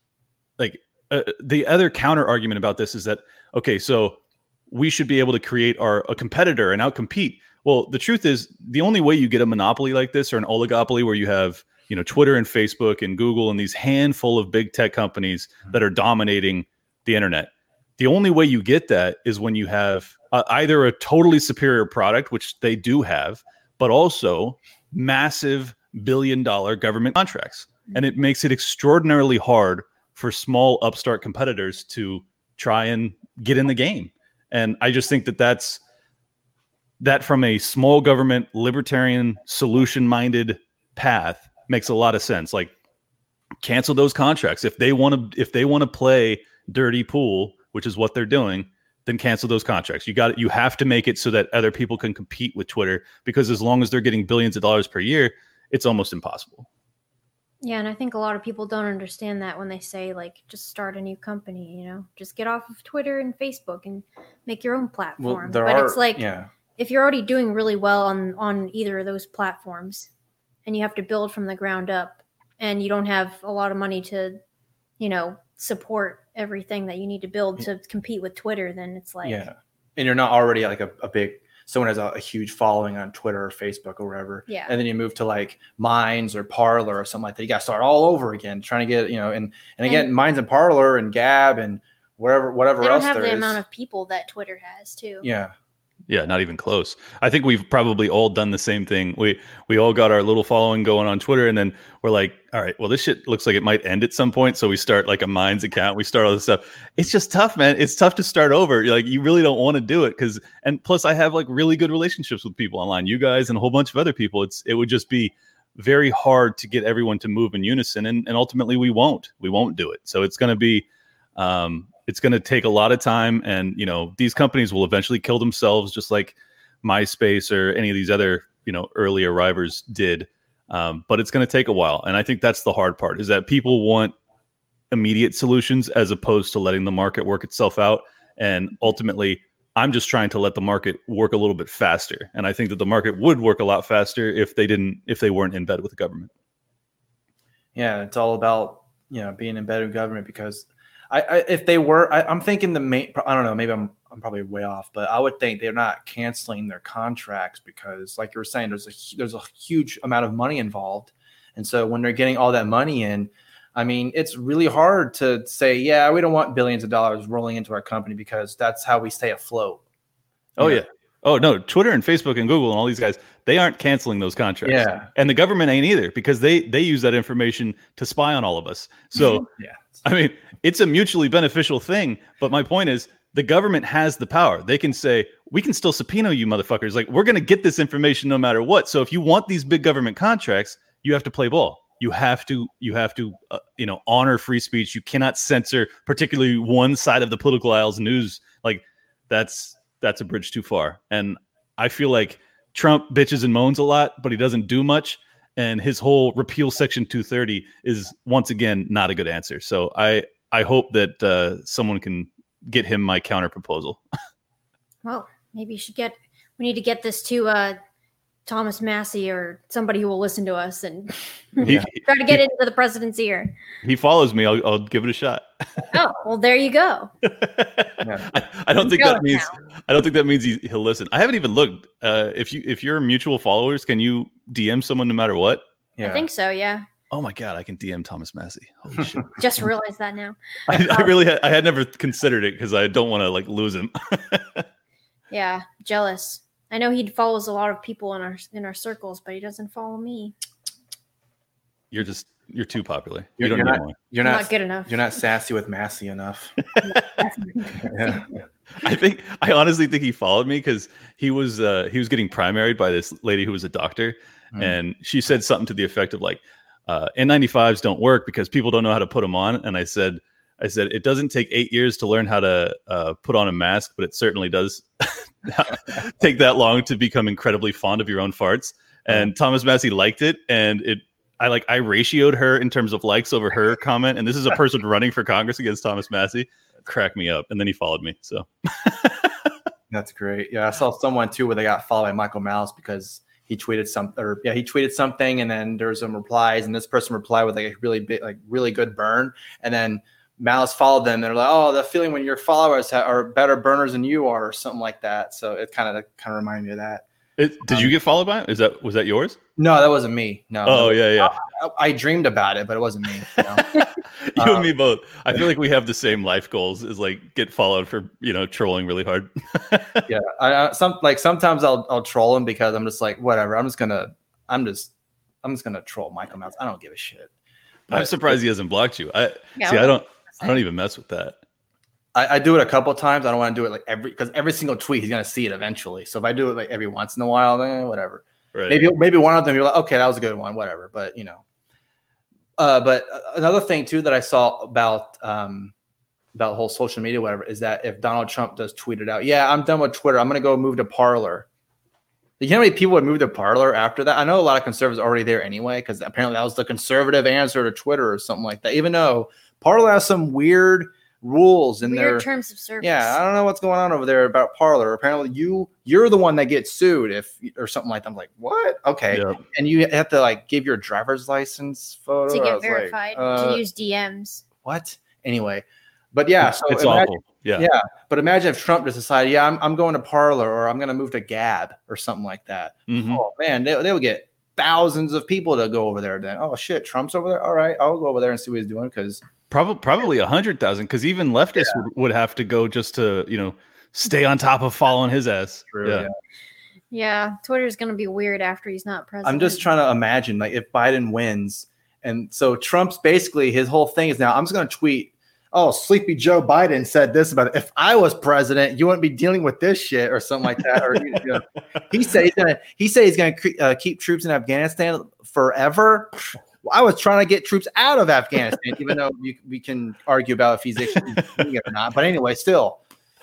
like, uh, the other counter argument about this is that, okay, so we should be able to create our a competitor and outcompete. Well, the truth is, the only way you get a monopoly like this, or an oligopoly where you have, you know, Twitter and Facebook and Google and these handful of big tech companies that are dominating the internet. The only way you get that is when you have uh, either a totally superior product, which they do have, but also massive billion dollar government contracts. And it makes it extraordinarily hard for small upstart competitors to try and get in the game. And I just think that that's that from a small government, libertarian, solution minded path makes a lot of sense. Like, cancel those contracts. If they want to, if they want to play dirty pool, which is what they're doing, then cancel those contracts. You got it. You have to make it so that other people can compete with Twitter, because as long as they're getting billions of dollars per year, it's almost impossible. Yeah, and I think a lot of people don't understand that when they say, like, just start a new company, you know, just get off of Twitter and Facebook and make your own platform. Well, there but are, it's like, yeah. if you're already doing really well on, on either of those platforms and you have to build from the ground up and you don't have a lot of money to, you know, support everything that you need to build to compete with Twitter, then it's like, Yeah. And you're not already like a, a big, someone has a, a huge following on Twitter or Facebook or wherever. Yeah. And then you move to like Minds or Parler or something like that. You got to start all over again, trying to get, you know, and, and again, and Minds and Parler and Gab and whatever, whatever they don't else have there the is. amount of people that Twitter has too. Yeah. Yeah, not even close. I think we've probably all done the same thing. We we all got our little following going on Twitter, and then we're like, all right, well, this shit looks like it might end at some point. So we start like a Minds account. We start all this stuff. It's just tough, man. It's tough to start over. You're like, you really don't want to do it because, and plus, I have like really good relationships with people online. You guys and a whole bunch of other people. It's it would just be very hard to get everyone to move in unison, and and ultimately we won't. We won't do it. So it's going to be. Um, it's going to take a lot of time, and you know these companies will eventually kill themselves, just like MySpace or any of these other, you know, early arrivers did. Um, but it's going to take a while. And I think that's the hard part, is that people want immediate solutions as opposed to letting the market work itself out. And ultimately, I'm just trying to let the market work a little bit faster. And I think that the market would work a lot faster if they didn't, if they weren't in bed with the government. Yeah, it's all about, you know, being in bed with government, because I, I if they were, I, I'm thinking the main, I don't know, maybe I'm I'm probably way off, but I would think they're not canceling their contracts because, like you were saying, there's a there's a huge amount of money involved, and so when they're getting all that money in, I mean, it's really hard to say, yeah, we don't want billions of dollars rolling into our company because that's how we stay afloat. Oh yeah. Oh no, Twitter and Facebook and Google and all these guys, they aren't canceling those contracts. Yeah. And the government ain't either, because they they use that information to spy on all of us. So yeah, I mean, it's a mutually beneficial thing. But my point is, the government has the power. They can say, we can still subpoena you motherfuckers. Like, we're going to get this information no matter what. So if you want these big government contracts, you have to play ball. You have to, you have to, uh, you know, honor free speech. You cannot censor particularly one side of the political aisle's news. Like, that's, that's a bridge too far. And I feel like Trump bitches and moans a lot, but he doesn't do much. And his whole repeal Section two thirty is, once again, not a good answer. So I, I hope that uh, someone can get him my counter proposal. Well, maybe you should get, we need to get this to uh, Thomas Massie or somebody who will listen to us and He, try to get it into the president's ear. he follows me. I'll, I'll give it a shot. Oh, well, there you go. Yeah. I, I don't think Go that means, now. I don't think that means he, he'll listen. I haven't even looked. Uh, if you, if you're mutual followers, can you D M someone no matter what? yeah. I think so, yeah. Oh my God, I can D M Thomas Massie. Holy shit. Just realized that now. I, I really had, I had never considered it because I don't want to like lose him. Yeah, jealous. I know he follows a lot of people in our in our circles, but he doesn't follow me. You're just, you're too popular. You're, you don't you're need not, more. you're I'm not, not good enough. You're not sassy with Massey enough. yeah. I think, I honestly think he followed me because he was, uh, he was getting primaried by this lady who was a doctor. Mm. And she said something to the effect of like, uh, N ninety-fives don't work because people don't know how to put them on. And I said, I said, it doesn't take eight years to learn how to uh, put on a mask, but it certainly does take that long to become incredibly fond of your own farts. And Thomas Massie liked it. And it, I like, I ratioed her in terms of likes over her comment. And this is a person running for Congress against Thomas Massie. Cracked me up. And then he followed me. So That's great. Yeah. I saw someone too where they got followed by Michael Malice because he tweeted something, or yeah, he tweeted something, and then there was some replies, and this person replied with like a really big, like really good burn, and then Malice followed them. And they're like, "Oh, the feeling when your followers ha- are better burners than you are," or something like that. So it kind of kind of reminded me of that. it, did you get followed by him? Is that, was that yours? No, that wasn't me. No. Oh yeah. Yeah. I, I dreamed about it, but it wasn't me. You know? You Um, and me both. I feel like we have the same life goals, is like get followed for, you know, trolling really hard. yeah. I, I some like sometimes I'll I'll troll him because I'm just like, whatever. I'm just gonna I'm just I'm just gonna troll Michael Malice. I don't give a shit. I'm But- surprised he hasn't blocked you. I Yeah, see. I well, don't. I don't even mess with that. I, I do it a couple of times. I don't want to do it like every because every single tweet he's gonna see it eventually. So if I do it like every once in a while, then whatever. Right. Maybe maybe one of them you're like, okay, that was a good one, whatever. But you know, uh, but another thing too that I saw about um about the whole social media, whatever, is that if Donald Trump does tweet it out, yeah, I'm done with Twitter. I'm gonna go move to Parler. You know how many people would move to Parler after that? I know a lot of conservatives are already there anyway, because apparently that was the conservative answer to Twitter or something like that. Even though Parler has some weird rules in Weird their terms of service. yeah, I don't know what's going on over there about Parler. Apparently, you you're the one that gets sued if or something like that. I'm like, what? Okay, Yeah. and you have to like give your driver's license photo To I get was like, verified, uh, to use D Ms. what? Anyway, but yeah, so it's imagine- awful. Yeah. yeah, but But imagine if Trump just decided, yeah, I'm, I'm going to Parler or I'm going to move to Gab or something like that. Mm-hmm. Oh, man, they, they would get thousands of people to go over there then. Oh, shit, Trump's over there? All right, I'll go over there and see what he's doing because – Probably probably a hundred thousand because even leftists yeah. would, would have to go just to, you know, stay on top of following his ass. True, yeah. yeah. Yeah. Twitter's going to be weird after he's not president. I'm just trying to imagine like if Biden wins. And so Trump's basically his whole thing is now I'm just going to tweet, oh, sleepy Joe Biden said this about it. If I was president, you wouldn't be dealing with this shit or something like that. Or you know, he said he's going to he said he's going to uh, keep troops in Afghanistan forever. I was trying to get troops out of Afghanistan, even though you, we can argue about if he's actually doing it or not. But anyway, still.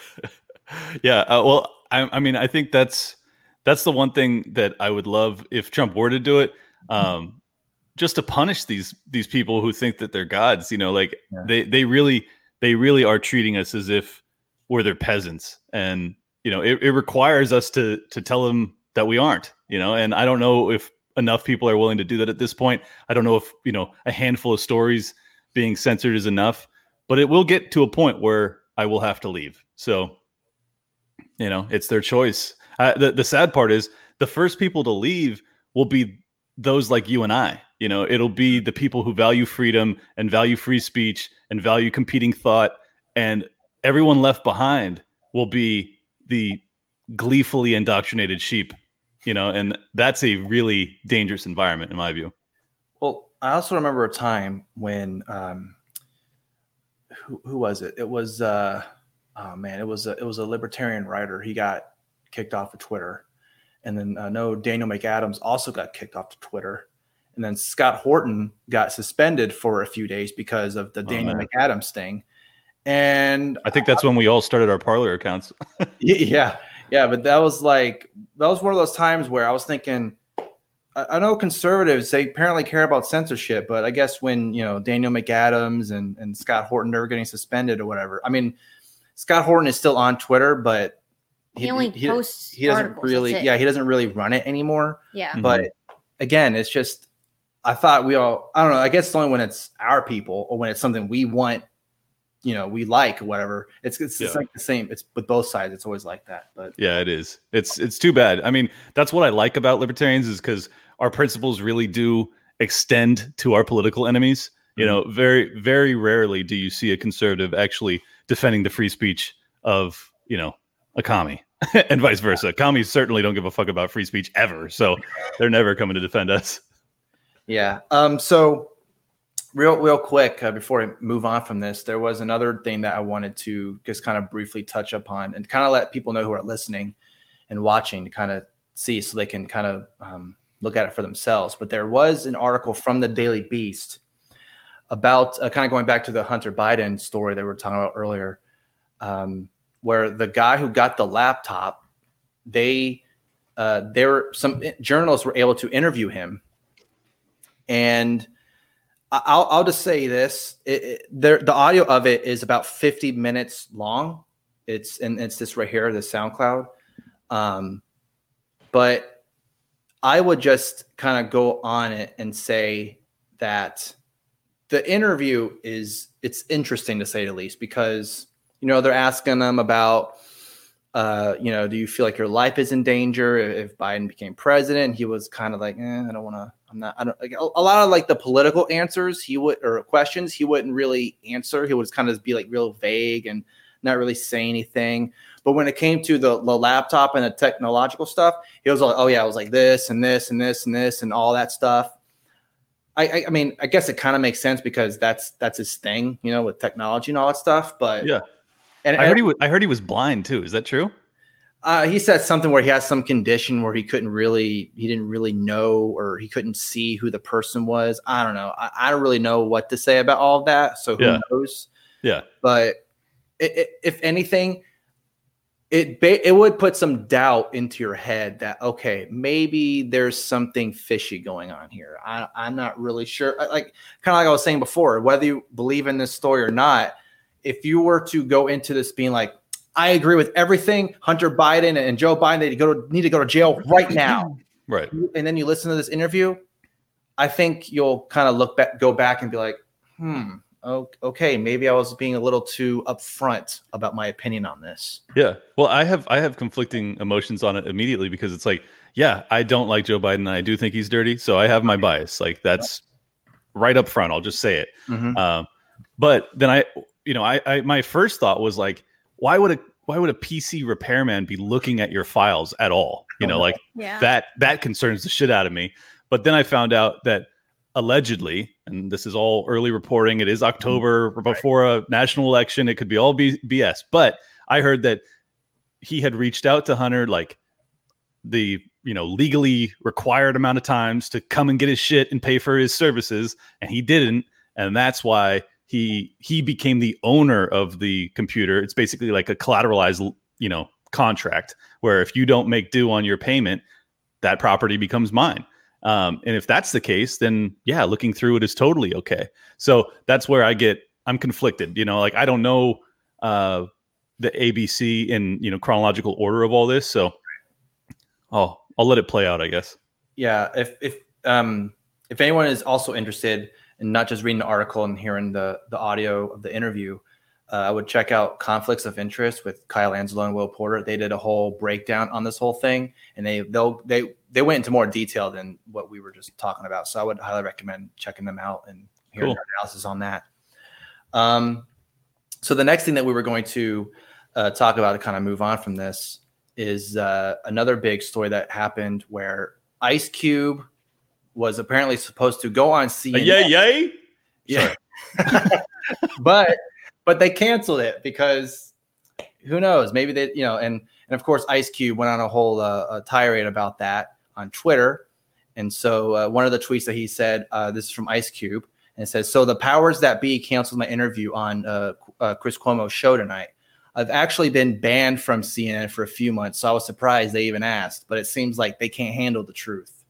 Yeah. Uh, well, I, I mean, I think that's that's the one thing that I would love if Trump were to do it, um, just to punish these these people who think that they're gods. You know, like yeah. they they really they really are treating us as if we're their peasants, and you know, it, it requires us to to tell them that we aren't. You know, and I don't know if enough people are willing to do that at this point. I don't know if, you know, a handful of stories being censored is enough, but it will get to a point where I will have to leave. So, you know, it's their choice. Uh, the, the sad part is the first people to leave will be those like you and I. You know, it'll be the people who value freedom and value free speech and value competing thought. And everyone left behind will be the gleefully indoctrinated sheep. You know, and that's a really dangerous environment in my view. Well, I also remember a time when, um, who, who was it? It was, uh, oh man, it was a, it was a libertarian writer. He got kicked off of Twitter, and then I uh, know Daniel McAdams also got kicked off of Twitter, and then Scott Horton got suspended for a few days because of the oh, Daniel man. McAdams thing. And I think that's I, when we all started our Parler accounts. yeah. Yeah, but that was like that was one of those times where I was thinking, I, I know conservatives, they apparently care about censorship, but I guess when, you know, Daniel McAdams and, and Scott Horton are getting suspended or whatever. I mean, Scott Horton is still on Twitter, but he, he only he, posts he doesn't articles, really yeah, he doesn't really run it anymore. Yeah. But mm-hmm. again, it's just I thought we all I don't know, I guess it's only when it's our people or when it's something we want, you know, we like or whatever. It's it's, yeah. it's like the same. It's with both sides. It's always like that. But yeah, it is. It's it's too bad. I mean, that's what I like about libertarians is because our principles really do extend to our political enemies. You know, very very rarely do you see a conservative actually defending the free speech of, you know, a commie and vice versa. Commies certainly don't give a fuck about free speech ever, so they're never coming to defend us. Yeah. Um. So. Real, real quick, uh, before I move on from this, there was another thing that I wanted to just kind of briefly touch upon and kind of let people know who are listening and watching to kind of see so they can kind of um, look at it for themselves. But there was an article from the Daily Beast about uh, kind of going back to the Hunter Biden story that we were talking about earlier, um, where the guy who got the laptop, they, uh, there were some journalists were able to interview him, and I'll, I'll just say this: it, it, there, the audio of it is about fifty minutes long. It's and it's this right here, the SoundCloud. Um, but I would just kind of go on it and say that the interview is it's interesting to say the least because you know they're asking them about, uh, you know, do you feel like your life is in danger if Biden became president? He was kind of like, eh, I don't want to. I'm not, I don't like a, a lot of like the political answers he would, or questions he wouldn't really answer. He would just kind of be like real vague and not really say anything. But when it came to the, the laptop and the technological stuff, he was like, oh yeah, it was like this and this and this and this and all that stuff. I, I, I mean, I guess it kind of makes sense because that's, that's his thing, you know, with technology and all that stuff. But yeah. And I heard he was, I heard he was blind too. Is that true? Uh, he said something where he has some condition where he couldn't really, he didn't really know, or he couldn't see who the person was. I don't know. I, I don't really know what to say about all of that. So who yeah. knows? Yeah. But it, it, if anything, it it would put some doubt into your head that, okay, maybe there's something fishy going on here. I, I'm not really sure. Like kind of like I was saying before, whether you believe in this story or not, if you were to go into this being like, I agree with everything. Hunter Biden and Joe Biden, they go to, need to go to jail right now. Right. And then you listen to this interview. I think you'll kind of look back, go back and be like, hmm, oh, okay, maybe I was being a little too upfront about my opinion on this. Yeah. Well, I have I have conflicting emotions on it immediately because it's like, yeah, I don't like Joe Biden and I do think he's dirty. So I have my bias. Like that's right up front. I'll just say it. Mm-hmm. Um, but then I, you know, I, I my first thought was like, why would a why would a P C repairman be looking at your files at all? You know, like Yeah. that that concerns the shit out of me. But then I found out that allegedly, and this is all early reporting, it is October before a national election. It could be all B S. But I heard that he had reached out to Hunter like the, you know, legally required amount of times to come and get his shit and pay for his services, and he didn't. And that's why he he became the owner of the computer. It's basically like a collateralized, you know, contract where if you don't make due on your payment, that property becomes mine. Um, and if that's the case, then yeah, looking through it is totally okay. So that's where I get, I'm conflicted, you know, like I don't know uh, the A B C in, you know, chronological order of all this. So oh, I'll let it play out, I guess. Yeah. If, if, um, if anyone is also interested in not just reading the article and hearing the, the audio of the interview, uh, I would check out Conflicts of Interest with Kyle Angelo and Will Porter. They did a whole breakdown on this whole thing, and they they'll they they went into more detail than what we were just talking about. So I would highly recommend checking them out and hearing Cool. their analysis on that. Um, so the next thing that we were going to uh, talk about to kind of move on from this is uh, another big story that happened where Ice Cube was apparently supposed to go on C N N. Uh, yay, yay. Yeah. but but they canceled it because who knows? Maybe they, you know, and and of course Ice Cube went on a whole uh, a tirade about that on Twitter. And so uh, one of the tweets that he said, uh, this is from Ice Cube, and it says, "So the powers that be canceled my interview on uh, uh, Chris Cuomo's show tonight. I've actually been banned from C N N for a few months, so I was surprised they even asked, but it seems like they can't handle the truth."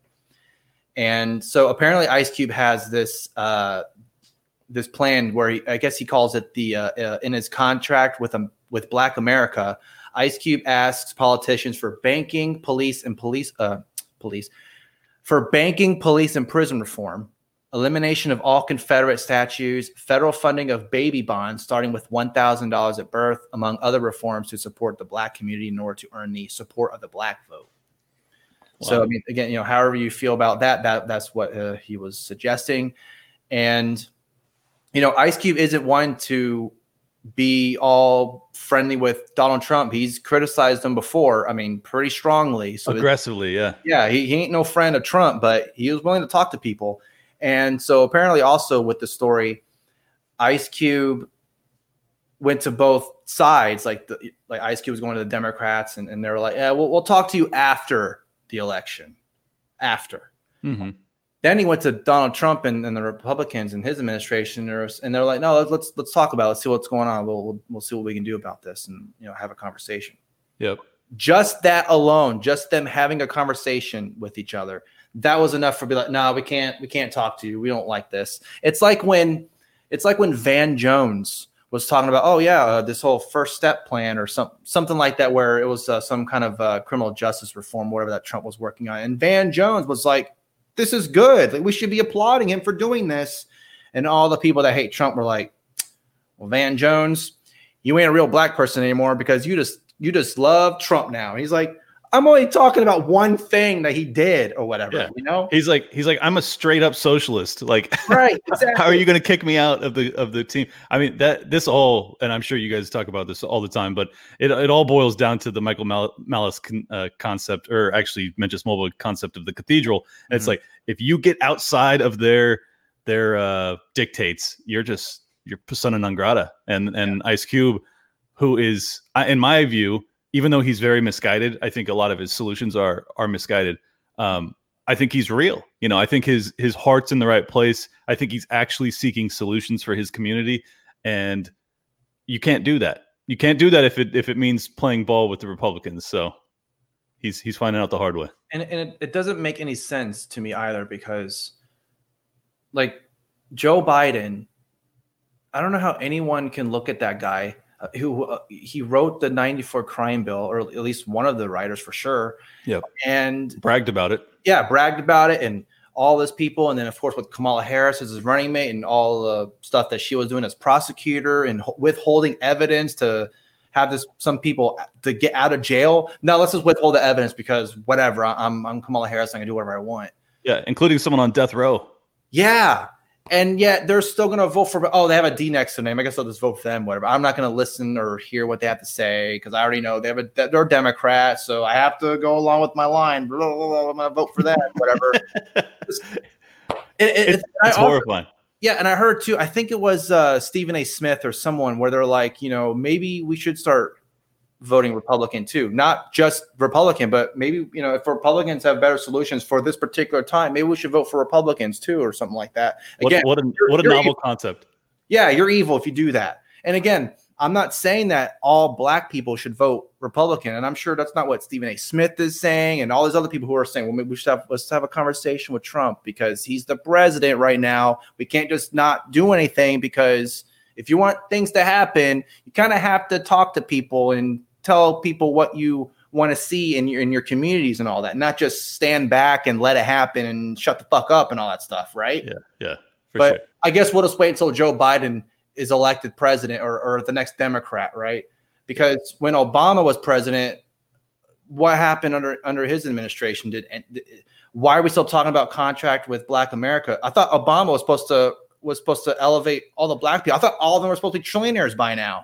And so apparently Ice Cube has this uh, this plan where he, I guess he calls it the uh, uh, in his contract with um, with Black America, Ice Cube asks politicians for banking, police, and police uh, police for banking, police, and prison reform, elimination of all Confederate statues, federal funding of baby bonds starting with one thousand dollars at birth, among other reforms to support the Black community in order to earn the support of the Black vote. Wow. So, I mean, again, you know, however you feel about that, that that's what uh, he was suggesting. And, you know, Ice Cube isn't one to be all friendly with Donald Trump. He's criticized him before. I mean, pretty strongly. So aggressively, yeah. Yeah, he, he ain't no friend of Trump, but he was willing to talk to people. And so apparently also with the story, Ice Cube went to both sides. Like the, like Ice Cube was going to the Democrats, and, and they were like, yeah, we'll, we'll talk to you after the election. After. Mm-hmm. Then he went to Donald Trump and, and the Republicans and his administration, and they're like, no, let's let's, let's talk about it. Let's see what's going on. We'll, we'll we'll see what we can do about this, and you know, have a conversation. Yep. Just that alone, just them having a conversation with each other, that was enough for be like, no, we can't we can't talk to you. We don't like this. It's like when it's like when Van Jones was talking about, oh yeah, uh, this whole First Step plan or some something like that, where it was uh, some kind of uh, criminal justice reform, whatever that Trump was working on, and Van Jones was like, this is good. Like, we should be applauding him for doing this. And all the people that hate Trump were like, well, Van Jones, you ain't a real Black person anymore because you just you just love Trump now. And he's like, I'm only talking about one thing that he did or whatever, yeah. you know? He's like, he's like, I'm a straight up socialist. Like, right, exactly. How are you going to kick me out of the of the team? I mean, that this all, and I'm sure you guys talk about this all the time, but it it all boils down to the Michael Mal- Malice con, uh, concept, or actually Mencius Moba concept of the cathedral. And mm-hmm. It's like, if you get outside of their their uh, dictates, you're just you're persona non grata. And and yeah. Ice Cube, who is, in my view, even though he's very misguided, I think a lot of his solutions are are misguided. Um, I think he's real. You know, I think his his heart's in the right place. I think he's actually seeking solutions for his community, and you can't do that. You can't do that if it if it means playing ball with the Republicans. So he's he's finding out the hard way. And and it, it doesn't make any sense to me either, because like Joe Biden, I don't know how anyone can look at that guy. Uh, who uh, he wrote the ninety-four crime bill, or at least one of the writers for sure. Yep. And bragged about it. Yeah, bragged about it. And all these people, and then of course with Kamala Harris as his running mate and all the stuff that she was doing as prosecutor and withholding evidence to have this some people to get out of jail. No, let's just withhold the evidence because whatever. I'm I'm Kamala Harris. I can do whatever I want. Yeah, including someone on death row. Yeah. And yet they're still going to vote for, oh, they have a D next to their name. I guess I'll just vote for them, whatever. I'm not going to listen or hear what they have to say because I already know they have a, they're Democrats, so I have to go along with my line. Blah, blah, blah, I'm going to vote for them, whatever. it's it, it, it's, it's horrifying. Also, yeah, and I heard too, I think it was uh, Stephen A. Smith or someone where they're like, you know, maybe we should start voting Republican too, not just Republican, but maybe, you know, if Republicans have better solutions for this particular time, maybe we should vote for Republicans too, or something like that. Again, what, what a, what a novel evil. concept. Yeah, you're evil if you do that. And again, I'm not saying that all black people should vote Republican, and I'm sure that's not what Stephen A. Smith is saying, and all these other people who are saying, well, maybe we should have let's have a conversation with Trump because he's the president right now. We can't just not do anything because if you want things to happen, you kind of have to talk to people and tell people what you want to see in your in your communities and all that, not just stand back and let it happen and shut the fuck up and all that stuff, right? Yeah, yeah. For but sure. I guess we'll just wait until Joe Biden is elected president or, or the next Democrat, right? Because when Obama was president, what happened under under his administration? Did why are we still talking about contract with Black America? I thought Obama was supposed to was supposed to elevate all the black people. I thought all of them were supposed to be trillionaires by now.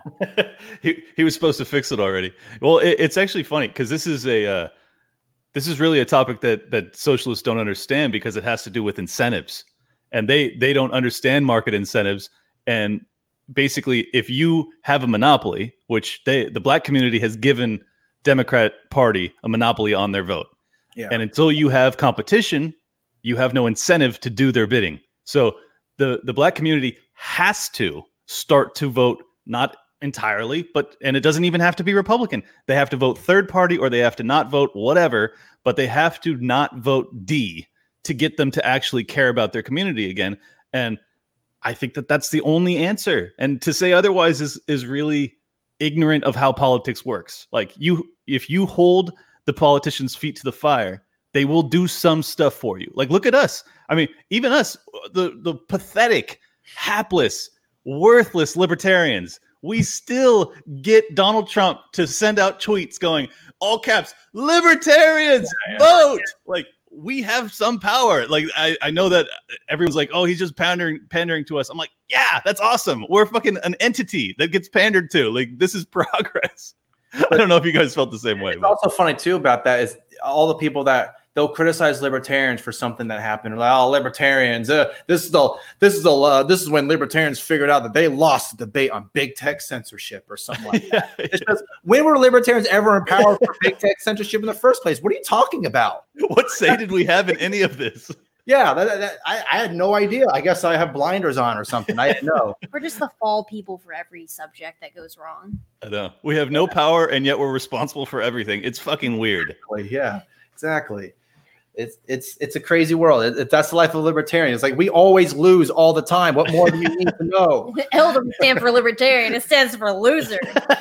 he he was supposed to fix it already. Well, it, it's actually funny because this is a uh, this is really a topic that that socialists don't understand because it has to do with incentives, and they they don't understand market incentives. And basically, if you have a monopoly, which they the black community has given Democrat Party a monopoly on their vote, yeah. And until you have competition, you have no incentive to do their bidding. So the the black community has to start to vote, not entirely, but and it doesn't even have to be Republican. They have to vote third party or they have to not vote whatever, but they have to not vote D to get them to actually care about their community again. And I think that that's the only answer. And to say otherwise is is really ignorant of how politics works. Like you, if you hold the politicians' feet to the fire, they will do some stuff for you. Like, look at us. I mean, even us, the, the pathetic, hapless, worthless libertarians, we still get Donald Trump to send out tweets going, all caps, libertarians, vote. Like, we have some power. Like, I, I know that everyone's like, oh, he's just pandering, pandering to us. I'm like, yeah, that's awesome. We're fucking an entity that gets pandered to. Like, this is progress. I don't know if you guys felt the same way. It's but. Also funny, too, about that is all the people that they'll criticize libertarians for something that happened. Like, oh, libertarians! Uh, this is the this is the uh, this is when libertarians figured out that they lost the debate on big tech censorship or something like that. yeah, it's just, when were libertarians ever empowered for big tech censorship in the first place? What are you talking about? What say did we have in any of this? Yeah, that, that, I, I had no idea. I guess I have blinders on or something. I didn't know. We're just the fall people for every subject that goes wrong. I know. We have no power, and yet we're responsible for everything. It's fucking weird. Exactly. Yeah, exactly. It's it's it's a crazy world. It, it, that's the life of a libertarian. It's like we always lose all the time. What more do you need to know? L doesn't stand for libertarian. It stands for loser.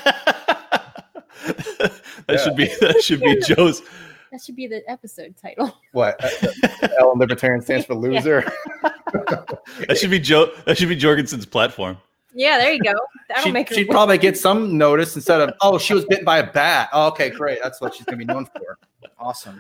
that yeah. should be that should be Joe's. That should be the episode title. What? L and libertarian stands for loser. That should be Joe. That should be Jorgensen's platform. Yeah, there you go. That'll she, make her. She'd probably get some notice instead of, oh, she was bitten by a bat. Oh, okay, great. That's what she's gonna be known for. Awesome.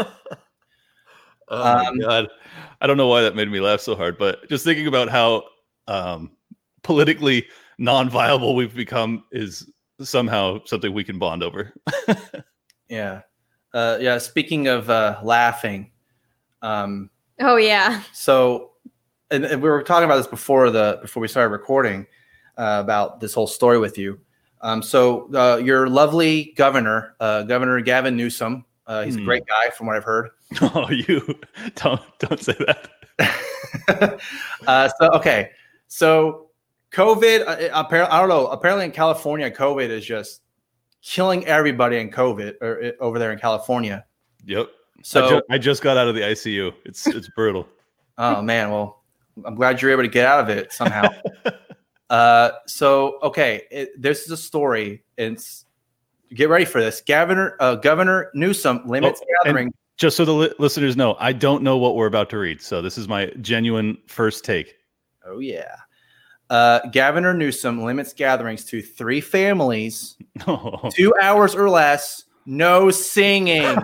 Oh um, my God. I don't know why that made me laugh so hard, but just thinking about how um, politically non-viable we've become is somehow something we can bond over. yeah. Uh, yeah. Speaking of uh, laughing. Um, oh, yeah. So, and, and we were talking about this before the before we started recording uh, about this whole story with you. Um, so uh, your lovely governor, uh, Governor Gavin Newsom, uh, he's hmm. a great guy from what I've heard. Oh, you don't don't say that. uh, so okay, so COVID. Uh, apparently, I don't know. Apparently, in California, COVID is just killing everybody in COVID or uh, over there in California. Yep. So I, ju- I just got out of the I C U. It's it's brutal. Oh man, well, I'm glad you're able to get out of it somehow. uh, so okay, it, this is a story. It's get ready for this. Governor uh, Governor Newsom limits oh, gathering. Just so the li- listeners know, I don't know what we're about to read. So this is my genuine first take. Oh, yeah. Uh, Governor Newsom limits gatherings to three families, Oh. two hours or less, no singing.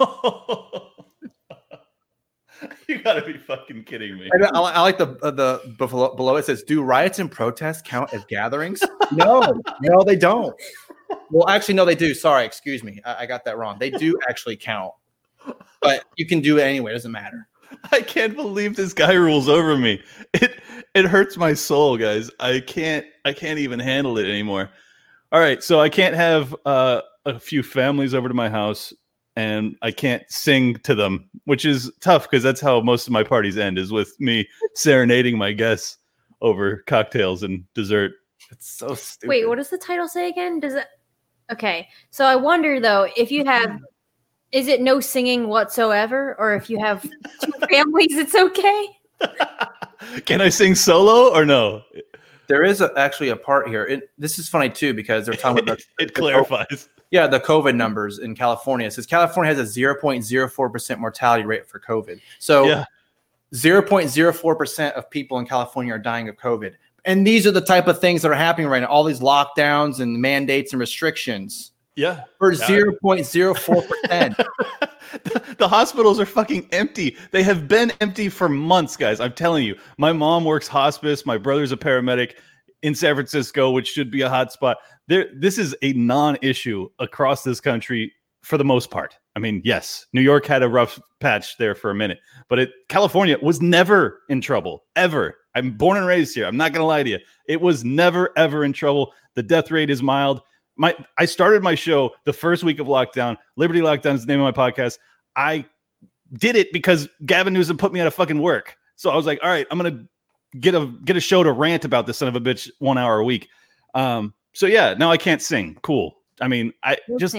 You gotta be fucking kidding me. I, I, I like the uh, the below, below it says, do riots and protests count as gatherings? No, no, they don't. Well, actually, no, they do. Sorry, excuse me. I, I got that wrong. They do actually count, but you can do it anyway. It doesn't matter. I can't believe this guy rules over me. It it hurts my soul, guys. I can't I can't even handle it anymore. All right, so I can't have uh, a few families over to my house, and I can't sing to them, which is tough because that's how most of my parties end, is with me serenading my guests over cocktails and dessert. It's so stupid. Wait, what does the title say again? Does it? Okay, so I wonder though, if you have, is it no singing whatsoever, or if you have two families, it's okay? Can I sing solo or no? There is a, actually a part here. It, this is funny too because they're talking about the, it clarifies. Yeah, the COVID numbers in California. It says California has a zero point zero four percent mortality rate for COVID. So yeah. zero point zero four percent of people in California are dying of COVID. And these are the type of things that are happening right now. All these lockdowns and mandates and restrictions. Yeah. For zero point zero four percent. the, the hospitals are fucking empty. They have been empty for months, guys. I'm telling you. My mom works hospice. My brother's a paramedic in San Francisco, which should be a hot spot. There, this is a non-issue across this country for the most part. I mean, yes, New York had a rough patch there for a minute, but it, California was never in trouble, ever. I'm born and raised here. I'm not going to lie to you. It was never, ever in trouble. The death rate is mild. My, I started my show the first week of lockdown. Liberty Lockdown is the name of my podcast. I did it because Gavin Newsom put me out of fucking work. So I was like, all right, I'm going to get a get a show to rant about this son of a bitch one hour a week. Um, so yeah, now I can't sing. Cool. I mean, I No just... sing.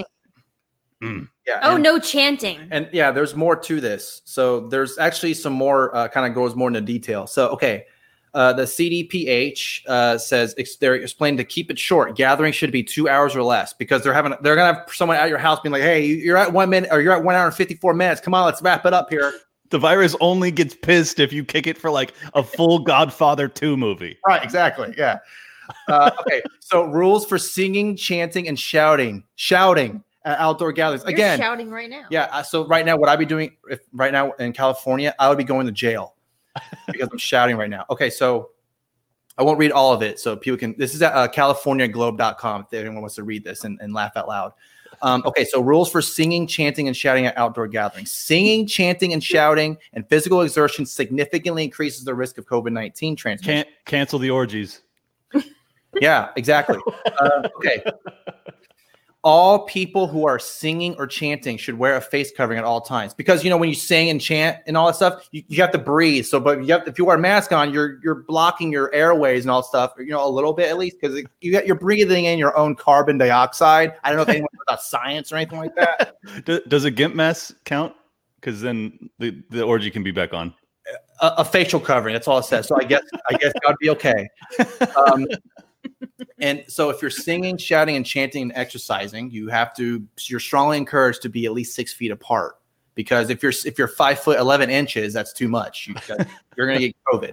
Mm. Yeah. Oh, and, no chanting. And yeah, there's more to this. So there's actually some more uh, kind of goes more into detail. So, okay. Uh, the C D P H uh, says ex- they're explaining to keep it short. Gathering should be two hours or less because they're having they're gonna have someone at your house being like, "Hey, you're at one minute or you're at one hour and fifty-four minutes. Come on, let's wrap it up here." The virus only gets pissed if you kick it for like a full Godfather two movie. Right? Exactly. Yeah. Uh, okay. So rules for singing, chanting, and shouting. Shouting at outdoor gatherings. You're Again, shouting right now. yeah. uh, So right now, what I'd be doing if right now in California, I would be going to jail because I'm shouting right now. Okay, so I won't read all of it. So people can, this is at uh, california globe dot com if anyone wants to read this and, and laugh out loud. Um, okay, so rules for singing, chanting, and shouting at outdoor gatherings. Singing, chanting, and shouting and physical exertion significantly increases the risk of COVID nineteen transmission. Can't cancel the orgies. Yeah, exactly. Uh, okay. All people who are singing or chanting should wear a face covering at all times because, you know, when you sing and chant and all that stuff, you, you have to breathe. So, but you have, if you wear a mask on, you're you're blocking your airways and all that stuff, you know, a little bit at least because you got, you're breathing in your own carbon dioxide. I don't know if anyone knows about science or anything like that. Does, does a GIMP mask count? Because then the, the orgy can be back on. A, a facial covering. That's all it says. So I guess I guess that would be okay. Um, And so if you're singing, shouting, and chanting and exercising, you have to, you're strongly encouraged to be at least six feet apart because if you're, if you're five foot, eleven inches, that's too much. You, you're going to get COVID.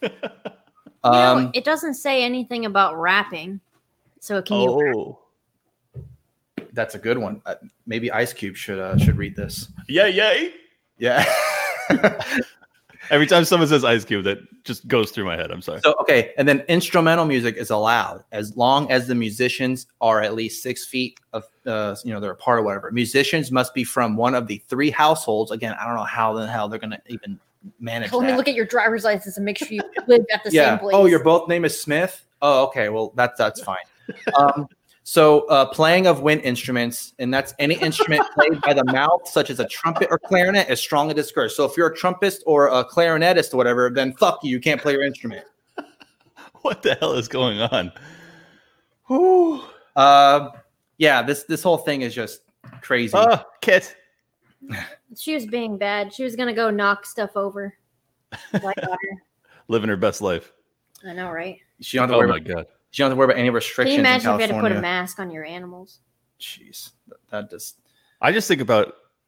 Um, no, it doesn't say anything about rapping. So can you? Oh, that's a good one. Uh, maybe Ice Cube should, uh, should read this. yeah, yay. Yeah. Every time someone says Ice Cube, that just goes through my head. I'm sorry. So, okay. And then instrumental music is allowed as long as the musicians are at least six feet of, uh, you know, they're apart or whatever. Musicians must be from one of the three households. Again, I don't know how the hell they're going to even manage Let that. me look at your driver's license and make sure you live at the yeah. same place. Oh, your both name is Smith? Oh, okay. Well, that's, that's fine. Um, So uh, playing of wind instruments, and that's any instrument played by the mouth, such as a trumpet or clarinet, is strongly discouraged. So if you're a trumpist or a clarinetist or whatever, then fuck you. You can't play your instrument. What the hell is going on? Whew. Uh, yeah, this this whole thing is just crazy. Oh, Kit. She was being bad. She was gonna go knock stuff over. Like water. Living her best life. I know, right? She don't have to Oh worry my about, God. she don't have to worry about any Can restrictions you imagine in if you had to California. put a mask on your animals? Jeez, that just I just think about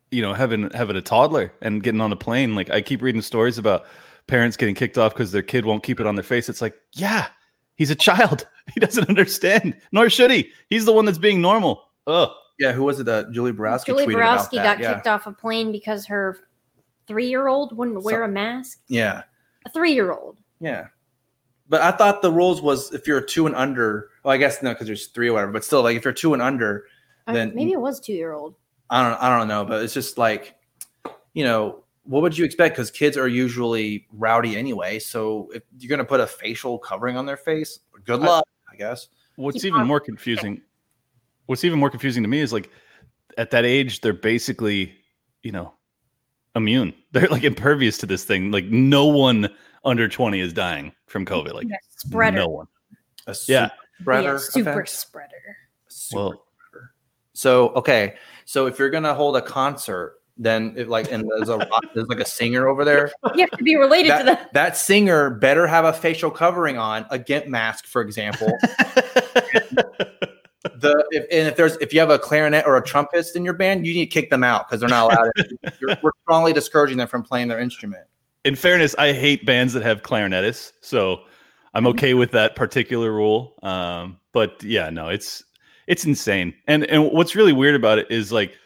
you know, having having a toddler and getting on a plane. Like I keep reading stories about parents getting kicked off because their kid won't keep it on their face. It's like, yeah, he's a child. He doesn't understand, nor should he. He's the one that's being normal. Ugh. Yeah, who was it? Uh, Julie Borowski. Julie tweeted Borowski about that. got yeah. kicked off a plane because her three-year-old wouldn't wear So- a mask. Yeah, A three-year-old. yeah. But I thought the rules was if you're two and under. Well, I guess no, because there's three or whatever. But still, like if you're two and under, Uh, then maybe it was two-year-old. I don't. I don't know. But it's just like, you know, what would you expect? Because kids are usually rowdy anyway. So if you're gonna put a facial covering on their face, good luck, I, I guess. What's Keep even on. more confusing, what's even more confusing to me is like at that age, they're basically, you know, immune. They're like impervious to this thing. Like no one under twenty is dying from COVID. Like Spreader. no one. A Yeah. spreader. Yeah, super effect? spreader. Super Well- spreader. So okay, so if you're gonna hold a concert, then it, like and there's a rock- there's like a singer over there. You have to be related to That, that. that singer better have a facial covering on, a gimp mask, for example. The if, and if there's if you have a clarinet or a trumpetist in your band, you need to kick them out because they're not allowed. To, you're, we're strongly discouraging them from playing their instrument. In fairness, I hate bands that have clarinetists, so I'm okay with that particular rule. Um, but yeah, no, it's it's insane. And and what's really weird about it is like,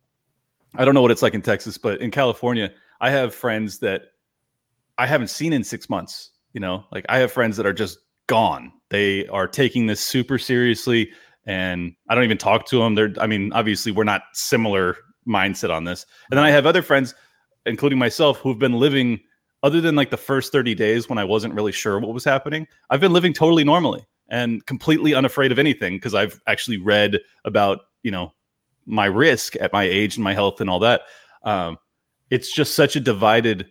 I don't know what it's like in Texas, but in California, I have friends that I haven't seen in six months. You know, like I have friends that are just gone. They are taking this super seriously, and I don't even talk to them. They're, I mean, obviously, we're not similar mindset on this. And then I have other friends, including myself, who've been living, other than like the first thirty days when I wasn't really sure what was happening, I've been living totally normally and completely unafraid of anything because I've actually read about, you know, my risk at my age and my health and all that. Um, it's just such a divided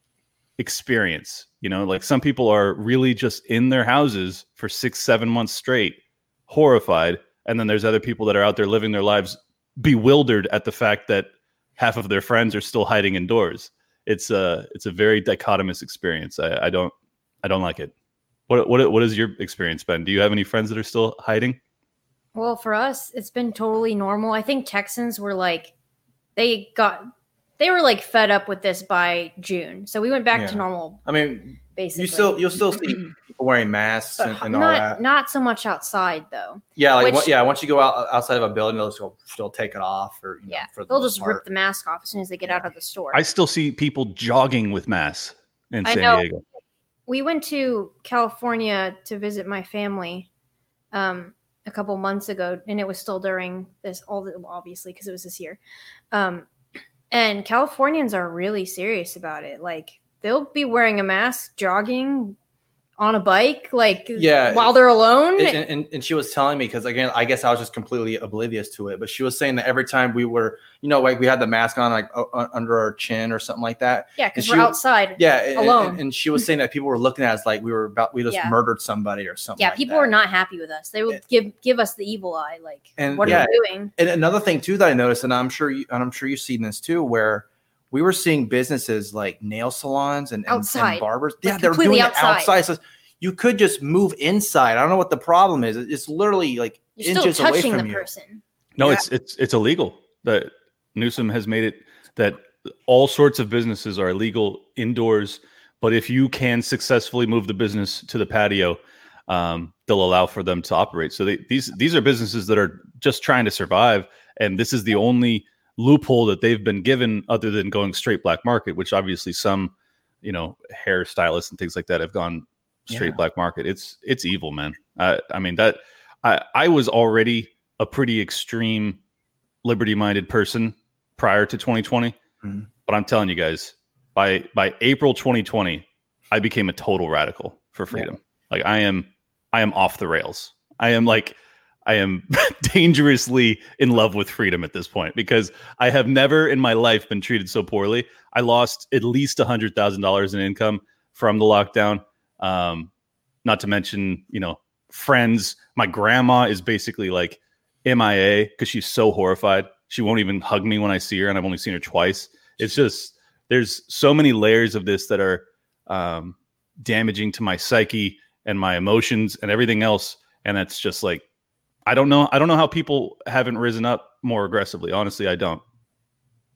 experience. You know, like some people are really just in their houses for six, seven months straight, horrified. And then there's other people that are out there living their lives bewildered at the fact that half of their friends are still hiding indoors. It's a, it's a very dichotomous experience. I, I don't, I don't like it. What, what, what has your experience been? Do you have any friends that are still hiding? Well, for us, it's been totally normal. I think Texans were like, they got, they were like fed up with this by June. So we went back Yeah. to normal, I mean, basically. you still you'll still see people wearing masks But and, and all not, that. not so much outside though. Yeah, like which- what, yeah. Once you go out outside of a building, they'll still, still take it off, or you know, Yeah. for the They'll most just part. rip the mask off as soon as they get out of the store. I still see people jogging with masks in I San know. Diego. We went to California to visit my family um, a couple months ago, and it was still during this, all the, well, obviously, because it was this year. Um, and Californians are really serious about it. Like, they'll be wearing a mask, jogging on a bike, like, Yeah. while they're alone. And, and, and she was telling me, because again, I guess I was just completely oblivious to it, but she was saying that every time we were, you know, like we had the mask on, like uh, under our chin or something like that. yeah, because and we're she- outside. Yeah. And, Alone. And, and she was saying that people were looking at us like we were about, we just Yeah. murdered somebody or something. Yeah, like people that. were not happy with us. They would And- give give us the evil eye. Like, And, what yeah. are you doing? And another thing too that I noticed, and I'm sure you, and I'm sure you've seen this too, where we were seeing businesses like nail salons and, and, Outside. and barbers. Like, Yeah, they're completely doing outside. it outside. So you could just move inside. I don't know what the problem is. It's literally like You're still inches away touching from the you. person. No, Yeah. it's it's it's illegal. That Newsom has made it that all sorts of businesses are illegal indoors. But if you can successfully move the business to the patio, um, they'll allow for them to operate. So they, these these are businesses that are just trying to survive, and this is the only loophole that they've been given, other than going straight black market, which obviously some, you know, hairstylists and things like that have gone straight Yeah. black market. It's it's evil, man. I I mean that I I was already a pretty extreme liberty minded person prior to twenty twenty, Mhm. but I'm telling you guys, by by April twenty twenty, I became a total radical for freedom. Like I am I am off the rails. I am like I am dangerously in love with freedom at this point, because I have never in my life been treated so poorly. I lost at least one hundred thousand dollars in income from the lockdown. Um, not to mention, you know, friends. My grandma is basically like M I A because she's so horrified. She won't even hug me when I see her, and I've only seen her twice. It's just, there's so many layers of this that are um, damaging to my psyche and my emotions and everything else. And that's just like, I don't know. I don't know how people haven't risen up more aggressively. Honestly, I don't.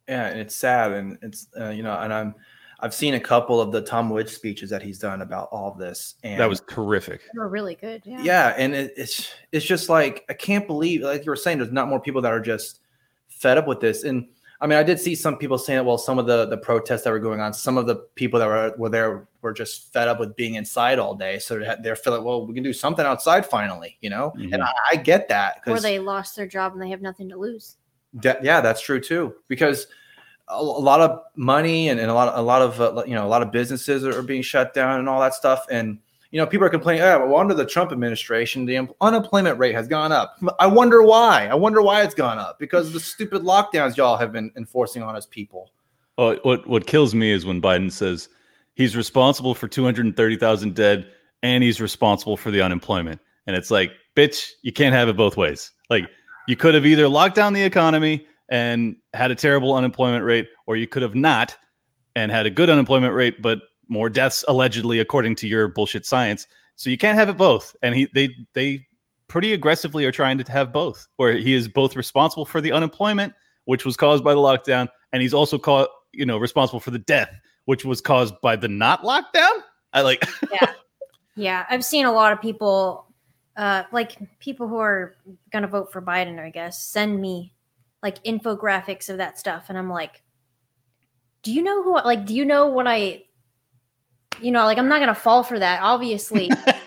Yeah, and it's sad, and it's uh, you know, and I'm I've seen a couple of the Tom Woods speeches that he's done about all of this, and That was terrific. They were really good. Yeah. yeah, and it, it's it's just like I can't believe, like you were saying, there's not more people that are just fed up with this. And I mean, I did see some people saying, well, some of the the protests that were going on, some of the people that were were there were just fed up with being inside all day, so they're feeling, well, we can do something outside finally, you know. Mhm. And I, I get that, Or they lost their job and they have nothing to lose. that, yeah, that's true too, because a, a lot of money and, and a lot of a lot of uh, you know a lot of businesses are, are being shut down and all that stuff. And you know, people are complaining, oh, well, under the Trump administration, the un- unemployment rate has gone up. I wonder why. I wonder why it's gone up, because of the stupid lockdowns y'all have been enforcing on us people. Oh, what what kills me is when Biden says he's responsible for two hundred thirty thousand dead and he's responsible for the unemployment. And it's like, bitch, you can't have it both ways. Like, you could have either locked down the economy and had a terrible unemployment rate, or you could have not and had a good unemployment rate, but more deaths allegedly, according to your bullshit science. So you can't have it both. And he they they pretty aggressively are trying to have both, where he is both responsible for the unemployment, which was caused by the lockdown, and he's also called, you know, responsible for the death, which was caused by the not lockdown. I like Yeah. Yeah. I've seen a lot of people, uh, like people who are going to vote for Biden, I guess, send me like infographics of that stuff. And I'm like, do you know who, like, do you know what I, you know, like, I'm not going to fall for that, obviously.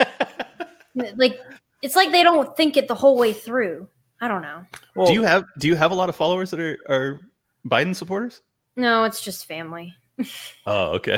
Like, it's like they don't think it the whole way through. I don't know. Well, do you have do you have a lot of followers that are, are Biden supporters? No, it's just family. Oh, okay.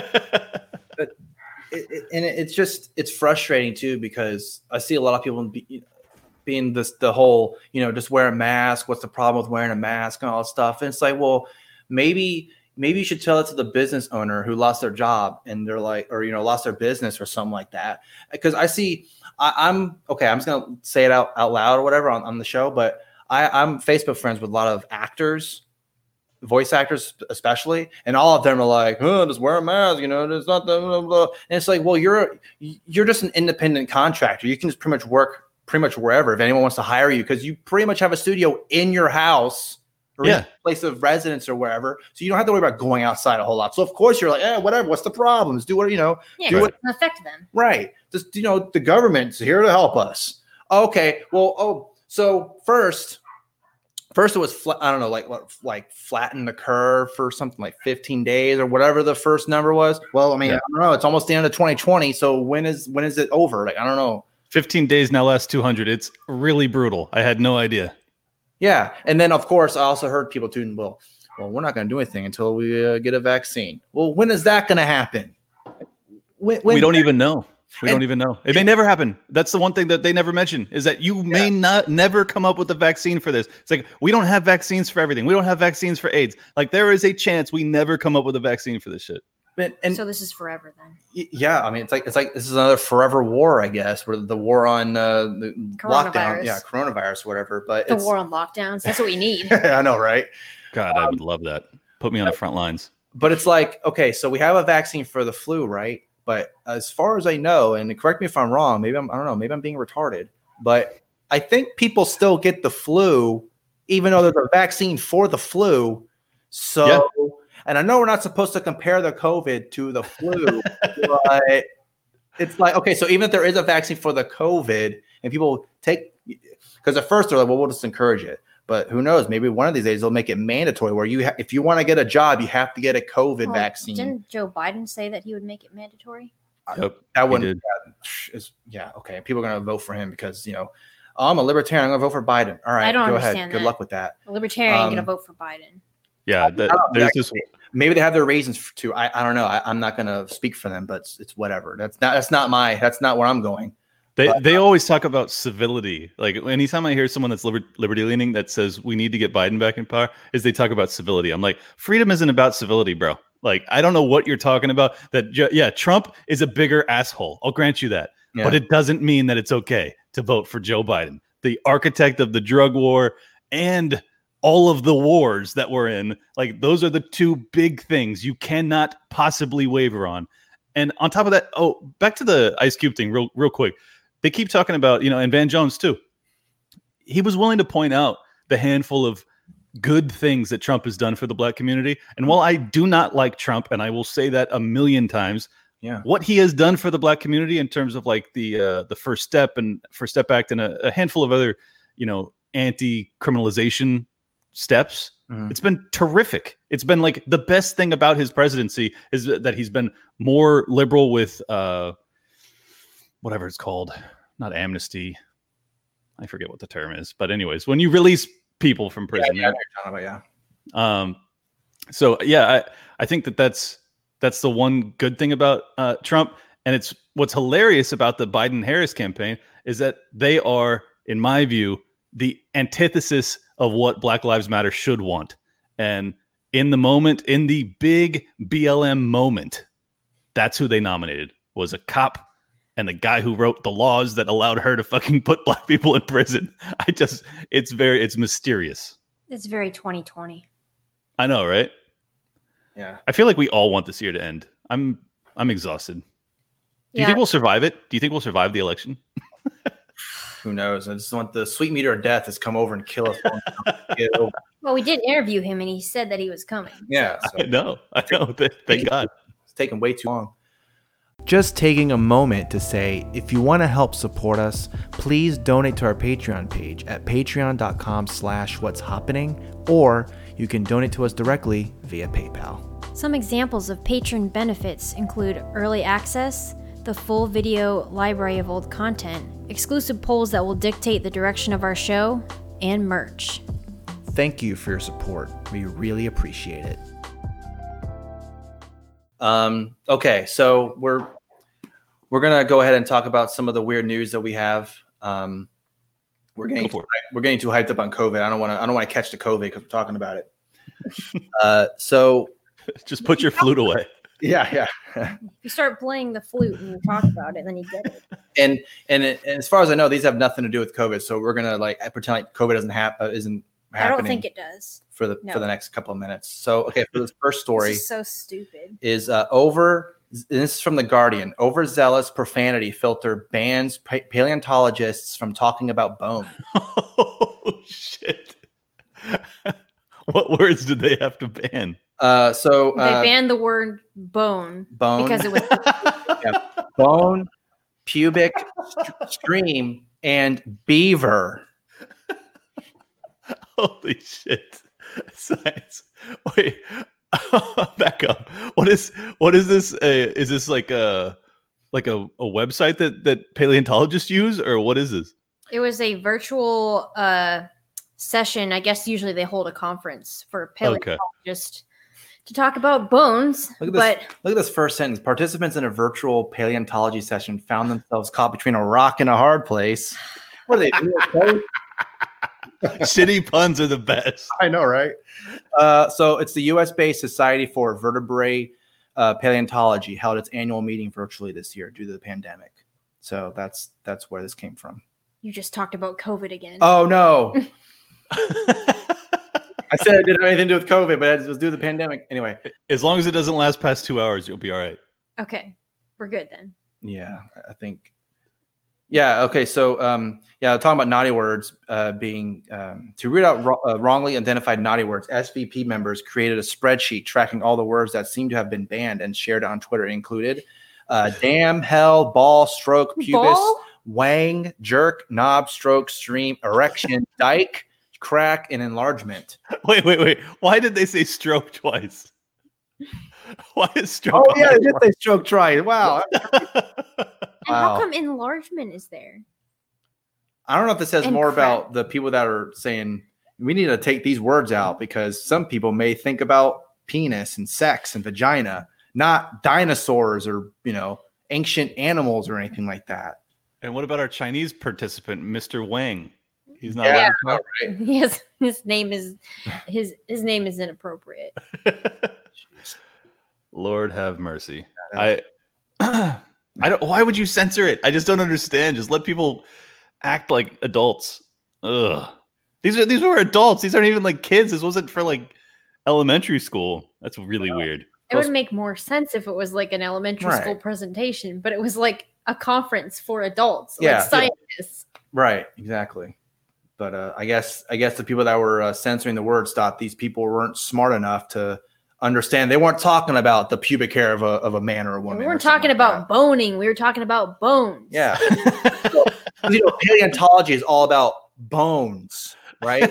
it, it, and it's just it's frustrating too, because I see a lot of people be, being this the whole, you know, just wear a mask. What's the problem with wearing a mask and all that stuff? And it's like, well, maybe maybe you should tell it to the business owner who lost their job and they're like, or you know, lost their business or something like that. Because I see, I, I'm okay. I'm just gonna say it out, out loud or whatever on, on the show, but I, I'm Facebook friends with a lot of actors, voice actors especially, and all of them are like, oh, just wear a mask, you know, it's not the blah, blah. And it's like, well, you're you're just an independent contractor. You can just pretty much work pretty much wherever if anyone wants to hire you, because you pretty much have a studio in your house or yeah. in your place of residence or wherever, so you don't have to worry about going outside a whole lot. So of course you're like, eh, whatever, what's the problem? Just do what, you know, Yeah, do it what, doesn't affect them. right. Just, you know, the government's here to help us. Okay, well, oh, so first First, it was fl- I don't know, like what, like flatten the curve for something like fifteen days or whatever the first number was. Well, I mean, Yeah. I don't know. It's almost the end of twenty twenty. So when is when is it over? Like, I don't know. fifteen days now, last two hundred. It's really brutal. I had no idea. Yeah, and then of course I also heard people too. Well, well, we're not going to do anything until we uh, get a vaccine. Well, when is that going to happen? When, when we don't even know. We And- don't even know. It may never happen. That's the one thing that they never mention, is that you may not never come up with a vaccine for this. It's like, we don't have vaccines for everything. We don't have vaccines for AIDS. Like, there is a chance we never come up with a vaccine for this shit. And, and So this is forever then. y- yeah, I mean, it's like it's like this is another forever war, I guess, where the war on uh, the lockdown, Coronavirus. yeah, coronavirus, whatever. But The it's, war on lockdowns. That's what we need. I know, right? God, I would love that. Put me on the front lines. But it's like, okay, so we have a vaccine for the flu, right? But as far as I know, and correct me if I'm wrong, maybe I'm, I don't know, maybe I'm being retarded, but I think people still get the flu, even though there's a vaccine for the flu. So, Yeah. and I know we're not supposed to compare the COVID to the flu, but it's like, okay, so even if there is a vaccine for the COVID and people take, because at first they're like, well, we'll just encourage it. But who knows? Maybe one of these days they'll make it mandatory where you, ha- if you want to get a job, you have to get a COVID Well, vaccine. Didn't Joe Biden say that he would make it mandatory? Yep. That he wouldn't. did. Yeah, is, yeah, okay. People are going to vote for him because you know, oh, I'm a libertarian. I'm going to vote for Biden. All right, I don't go ahead. understand Good that. luck with that. A libertarian Um, gonna vote for Biden. Yeah. That, I don't know, there's yeah, this. Maybe they have their reasons for, to. I, I don't know. I, I'm not going to speak for them, but it's, it's whatever. That's not. That's not my. That's not where I'm going. They But- they always talk about civility. Like, anytime I hear someone that's liber- liberty leaning that says we need to get Biden back in power, is they talk about civility. I'm like, freedom isn't about civility, bro. Like, I don't know what you're talking about. That ju- yeah, Trump is a bigger asshole. I'll grant you that, Yeah. but it doesn't mean that it's okay to vote for Joe Biden, the architect of the drug war and all of the wars that we're in. Like, those are the two big things you cannot possibly waver on. And on top of that, oh, back to the Ice Cube thing, real real quick. They keep talking about, you know, and Van Jones too. He was willing to point out the handful of good things that Trump has done for the black community. And while I do not like Trump, and I will say that a million times, Yeah. what he has done for the black community in terms of like the uh, the First Step and First Step Act and a, a handful of other, you know, anti-criminalization steps, Mhm. it's been terrific. It's been like the best thing about his presidency is that he's been more liberal with uh, whatever it's called, not amnesty. I forget what the term is, but anyways, when you release people from prison, Yeah, yeah, I know what you're talking about, yeah. um, so yeah, I, I think that that's that's the one good thing about uh, Trump, and it's what's hilarious about the Biden-Harris campaign is that they are, in my view, the antithesis of what Black Lives Matter should want. And in the moment, in the big B L M moment, that's who they nominated, was a cop and the guy who wrote the laws that allowed her to fucking put black people in prison. I just, it's very, it's mysterious. It's very twenty twenty. I know, right? Yeah. I feel like we all want this year to end. I'm, I'm exhausted. Do you Yeah. think we'll survive it? Do you think we'll survive the election? Who knows? I just want the sweet meter of death has come over and kill us. Get it over. Well, we did interview him, and he said that he was coming. Yeah. So I know. I know. Th- Thank God. it's taking way too long. Just taking a moment to say, if you want to help support us, please donate to our Patreon page at patreon.com slash what's happening, or you can donate to us directly via PayPal. Some examples of patron benefits include early access, the full video library of old content, exclusive polls that will dictate the direction of our show, and merch. Thank you for your support. We really appreciate it. Um, okay, so we're we're gonna go ahead and talk about some of the weird news that we have. Um, we're getting Go for it. we're getting too hyped up on COVID. I don't want to I don't want to catch the COVID because we're talking about it. uh, so Just put your flute away. yeah, yeah, You start playing the flute and you talk about it, then you get it. and and it, and as far as I know, these have nothing to do with COVID. So we're gonna like pretend like COVID doesn't happen, isn't I happening. don't think it does. for the no. for the next couple of minutes. So okay, for this first story This is so stupid. is uh, over. This is from The Guardian. Overzealous profanity filter bans pa- paleontologists from talking about bone. Oh, shit. What words did they have to ban? Uh, so They uh, banned the word bone, bone because it was bone, pubic st- stream, and beaver. Holy shit. Science. Wait. Back up. What is what is this? Uh, is this like a like a, a website that that paleontologists use, or what is this? it was a virtual uh, session. I guess usually they hold a conference for paleontologists to talk about bones. Look at this. But Look at this first sentence. Participants in a virtual paleontology session found themselves caught between a rock and a hard place. What are they doing? Shitty puns are the best. I know, right? Uh, so it's the U S-based Society for Vertebrate uh, Paleontology held its annual meeting virtually this year due to the pandemic. So that's that's where this came from. you just talked about COVID again. Oh no! I said it didn't have anything to do with COVID, but it was due to the pandemic. Anyway, As long as it doesn't last past two hours, you'll be all right. Okay, we're good then. yeah, I think. Yeah. Okay. So, um, yeah, talking about naughty words uh, being um, to read out ro- uh, wrongly identified naughty words. S V P members created a spreadsheet tracking all the words that seem to have been banned and shared on Twitter. It included uh, damn, hell, ball, stroke, pubis, Ball? wang, jerk, knob, stroke, stream, erection, dyke, crack, and enlargement. Wait, wait, wait. Why did they say stroke twice? Why is stroke? Oh on yeah, there they did say stroke twice. Wow. And Wow. how come enlargement is there? I don't know if this says And more crack. about the people that are saying we need to take these words out because some people may think about penis and sex and vagina, not dinosaurs or, you know, ancient animals or anything like that. And what about our Chinese participant, Mister Wang? He's not. Yeah, allowed right. Yes, his name is his his name is inappropriate. to- Lord have mercy. I, I don't. Why would you censor it? I just don't understand. Just let people act like adults. Ugh. These are these were adults. These aren't even like kids. This wasn't for like elementary school. That's really weird. It would make more sense if it was like an elementary Right. school presentation, but it was like a conference for adults, Yeah. like scientists. Right. Exactly. But uh, I guess I guess the people that were uh, censoring the words thought these people weren't smart enough to understand. They weren't talking about the pubic hair of a of a man or a woman. We weren't talking like about that. boning. We were taling about bones. Yeah. So, you know, paleontology is all about bones, right?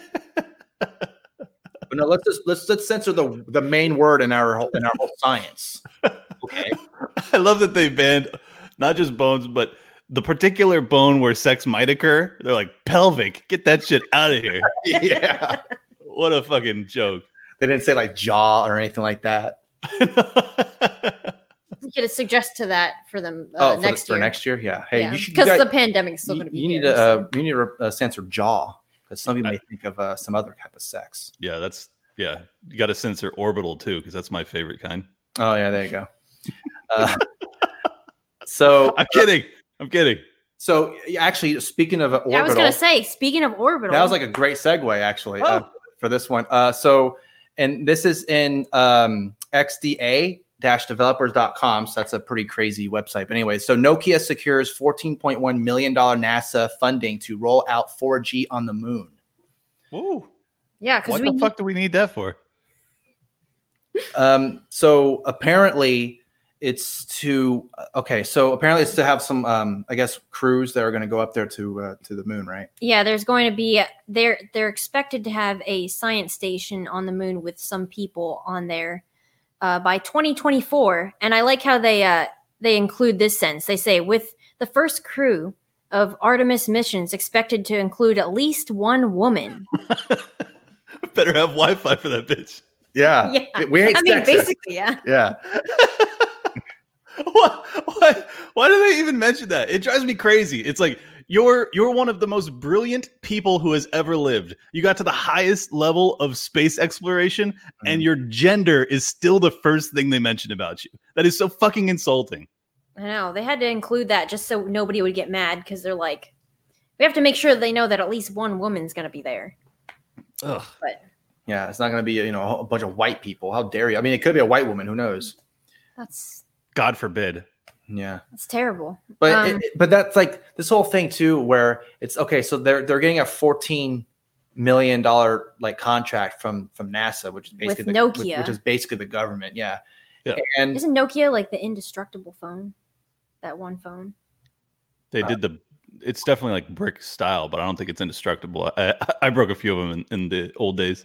But no, let's just let's let's censor the the main word in our whole, in our whole science. Okay. I love that they banned not just bones, but the particular bone where sex might occur. They're like pelvic. Get that shit out of here. Yeah. What a fucking joke. They didn't say like jaw or anything like that. You could suggest to that for them uh, oh, next for, year. For next year, yeah. Hey, yeah. you should because you the pandemic's still going to be. You need here, to so. uh, you need to uh, censor jaw because some people may think of uh, some other type of sex. Yeah, that's yeah. You got to censor orbital too because that's my favorite kind. Oh yeah, there you go. Uh, so I'm kidding. I'm kidding. So actually, speaking of orbital, yeah, I was going to say, speaking of orbital, that was like a great segue actually oh. uh, for this one. Uh, so, and this is in um, X D A developers dot com. So that's a pretty crazy website. But anyway, so Nokia secures fourteen point one million dollars NASA funding to roll out four G on the moon. Ooh. Yeah, because what we the fuck do we need that for? Um, so apparently it's to okay. So apparently it's to have some, um, I guess, crews that are going to go up there to uh, to the moon, right? Yeah, there's going to be they're they're expected to have a science station on the moon with some people on there uh, by twenty twenty-four. And I like how they uh, they include this sentence. They say with the first crew of Artemis missions expected to include at least one woman. Better have Wi-Fi for that bitch. Yeah, yeah. We ain't I mean, sexist. basically, yeah. Yeah. What? Why, why do they even mention that? It drives me crazy. It's like you're you're one of the most brilliant people who has ever lived. You got to the highest level of space exploration, mm-hmm. and your gender is still the first thing they mention about you. That is so fucking insulting. I know. They had to include that just so nobody would get mad because they're like, we have to make sure they know that at least one woman's going to be there. Ugh. But yeah, it's not going to be, you know, a bunch of white people. How dare you? I mean, it could be a white woman. Who knows? That's God forbid. Yeah, that's terrible. But um, it, but that's like this whole thing too, where it's okay. So they're they're getting a fourteen million dollar like contract from from NASA, which is basically with the, Nokia, which, which is basically the government. Yeah, yeah. And isn't Nokia like the indestructible phone? That one phone. They uh, did the. It's definitely like brick style, but I don't think it's indestructible. I I broke a few of them in, in the old days.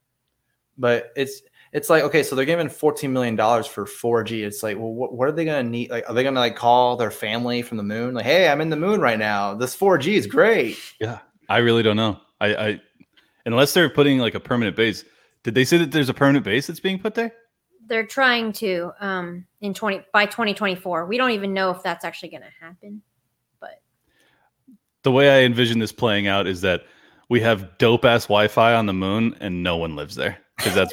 But it's it's like okay, so they're giving fourteen million dollars for four G. It's like, well, what, what are they gonna need? Like, are they gonna like call their family from the moon? Like, hey, I'm in the moon right now. This four G is great. Yeah, I really don't know. I, I unless they're putting like a permanent base. Did they say that there's a permanent base that's being put there? They're trying to um in twenty by twenty twenty-four. We don't even know if that's actually going to happen. But the way I envision this playing out is that we have dope ass Wi-Fi on the moon and no one lives there because that's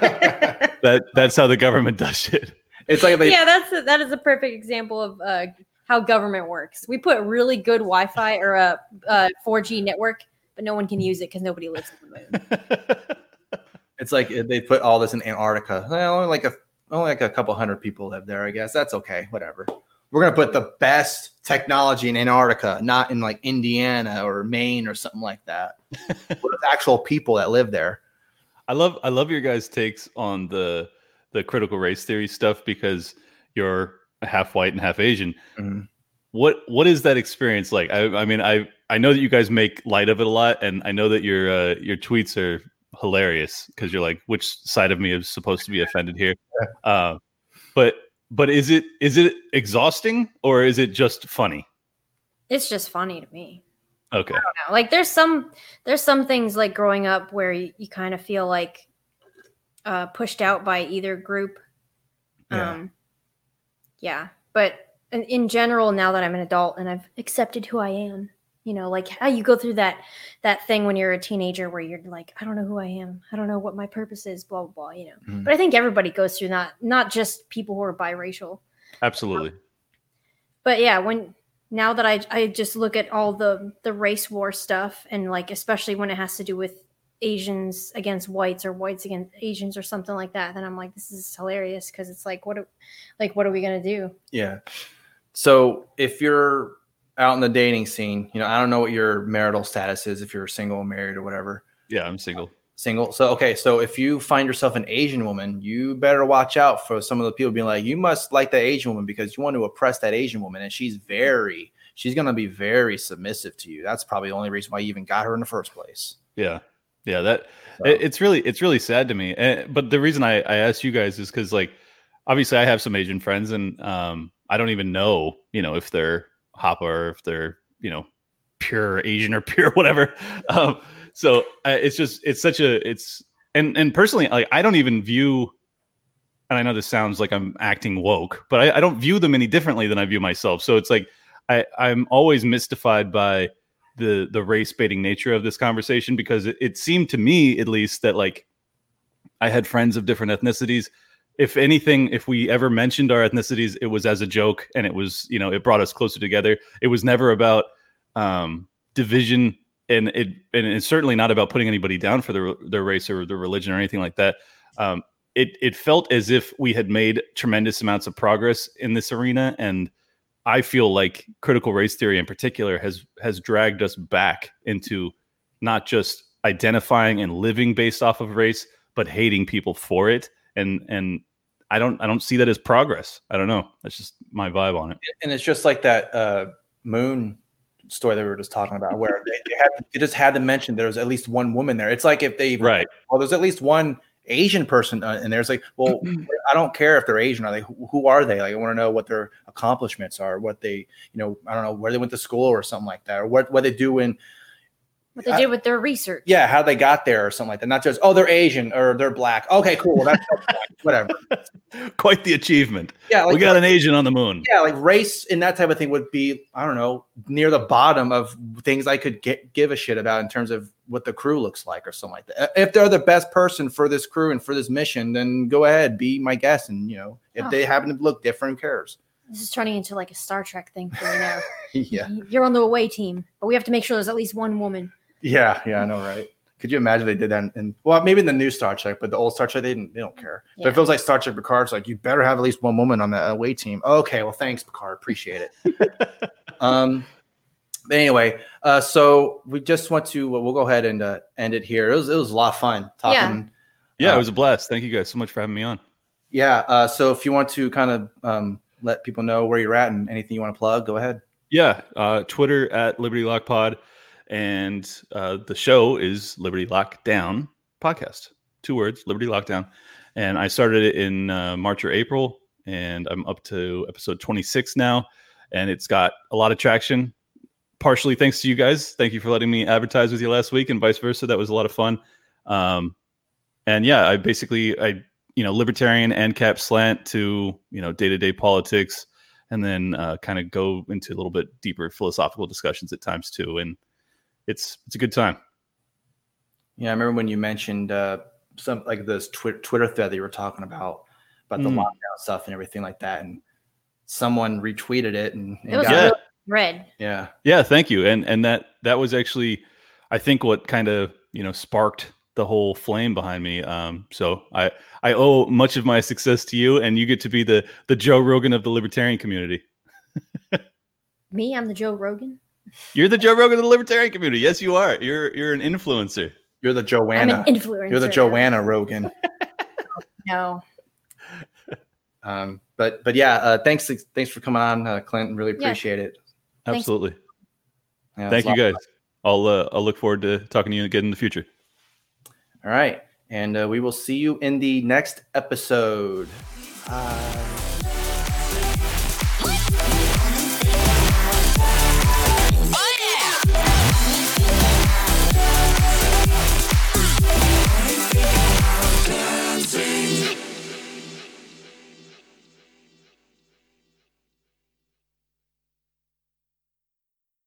that that's how the government does shit. It's like they, yeah, that's a, that is a perfect example of uh, how government works. We put really good Wi-Fi or a, a four G network, but no one can use it because nobody lives on the moon. It's like they put all this in Antarctica. Well, only like a only like a couple hundred people live there. I guess that's okay. Whatever. We're gonna put the best technology in Antarctica, not in like Indiana or Maine or something like that. With actual people that live there. I love I love your guys' takes on the the critical race theory stuff because you're half white and half Asian. Mm-hmm. What what is that experience like? I I mean I I know that you guys make light of it a lot, and I know that your uh, your tweets are hilarious because you're like, which side of me is supposed to be offended here? Uh, but but is it is it exhausting or is it just funny? It's just funny to me. Okay. I don't know. Like there's some there's some things like growing up where you, you kind of feel like uh, pushed out by either group. Yeah. Um, yeah. But in, in general, now that I'm an adult and I've accepted who I am, you know, like how you go through that that thing when you're a teenager where you're like, I don't know who I am. I don't know what my purpose is, blah, blah, blah, you know. Mm. But I think everybody goes through that, not just people who are biracial. Absolutely. Um, but yeah, when now that I I just look at all the, the race war stuff and like, especially when it has to do with Asians against whites or whites against Asians or something like that, then I'm like, this is hilarious because it's like, what, like, what are we going to do? Yeah. So if you're out in the dating scene, you know, I don't know what your marital status is, if you're single or married or whatever. Yeah, I'm single. Single. So, okay. So if you find yourself an Asian woman, you better watch out for some of the people being like, you must like that Asian woman because you want to oppress that Asian woman. And she's very, she's going to be very submissive to you. That's probably the only reason why you even got her in the first place. Yeah. Yeah. That So, it, it's really, it's really sad to me. Uh, but the reason I, I asked you guys is because, like, obviously I have some Asian friends, and um, I don't even know, you know, if they're Hapa or if they're, you know, pure Asian or pure whatever. Um, so uh, it's just, it's such a, it's, and, and personally, like, I don't even view, and I know this sounds like I'm acting woke, but I, I don't view them any differently than I view myself. So it's like, I, I'm always mystified by the, the race baiting nature of this conversation, because it, it seemed to me, at least, that, like, I had friends of different ethnicities. If anything, if we ever mentioned our ethnicities, it was as a joke, and it was, you know, it brought us closer together. It was never about um, division, and it and it's certainly not about putting anybody down for their their race or their religion or anything like that. Um, it it felt as if we had made tremendous amounts of progress in this arena, and I feel like critical race theory in particular has has dragged us back into not just identifying and living based off of race, but hating people for it. And and I don't I don't see that as progress. I don't know. That's just my vibe on it. and it's just like that uh, Moon story that we were just talking about, where they, they, had, they just had to mention there was at least one woman there. It's like if they, Right. well, there's at least one Asian person uh, and there's like, well, I don't care if they're Asian. Are they? Who, who are they? Like, I want to know what their accomplishments are, what they, you know, I don't know, where they went to school or something like that, or what, what they do in, What they I- did with their research. yeah, how they got there or something like that. Not just, oh, they're Asian or they're black. Okay, cool. Well, that's, that's fine. Whatever. Quite the achievement. Yeah, like, We got an Asian on the moon. yeah, like race and that type of thing would be, I don't know, near the bottom of things I could get, give a shit about in terms of what the crew looks like or something like that. If they're the best person for this crew and for this mission, then go ahead, be my guest. And, you know, if Oh. they happen to look different, who cares? This is turning into like a Star Trek thing for me now. Yeah. You're on the away team, but we have to make sure there's at least one woman. Yeah, yeah, I know, right? Could you imagine they did that? In, in well, maybe in the new Star Trek, but the old Star Trek, they didn't. They don't care. But Yeah. it feels like Star Trek Picard. It's like you better have at least one woman on the away team. Okay, well, thanks, Picard. Appreciate it. um, but anyway, uh, so we just want to. We'll go ahead and uh, end it here. It was it was a lot of fun talking. Yeah, Uh, it was a blast. Thank you guys so much for having me on. Yeah. Uh, so if you want to kind of um, let people know where you're at and anything you want to plug, go ahead. Yeah, uh, Twitter at Liberty Lock Pod, and uh, the show is Liberty Lockdown Podcast. Two words, Liberty Lockdown. And I started it in uh, March or April, and I'm up to episode twenty-six now, and it's got a lot of traction. Partially thanks to you guys. Thank you for letting me advertise with you last week, and vice versa. That was a lot of fun. Um, and yeah, I basically I you know libertarian and cap slant to you know day to day politics. And then uh, kind of go into a little bit deeper philosophical discussions at times too, and it's it's a good time. Yeah, I remember when you mentioned uh, some like this twi- Twitter thread that you were talking about about the Mm. lockdown stuff and everything like that, and someone retweeted it and, and It was got Yeah. it. Red. Yeah, Yeah, thank you. And and that that was actually, I think, what kind of you know sparked the whole flame behind me. Um, so I I owe much of my success to you, and you get to be the the Joe Rogan of the libertarian community. Me, I'm the Joe Rogan. You're the Joe Rogan of the libertarian community. Yes, you are. You're you're an influencer. you're the I'm Joanna. an influencer. You're the Joanna Rogan. No. Um, but but yeah, uh, thanks thanks for coming on, uh, Clint. Really Yeah. appreciate it. Thanks. Absolutely. Yeah, it Thank was you a lot guys. I'll uh, I'll look forward to talking to you again in the future. All right, and uh, we will see you in the next episode. Bye.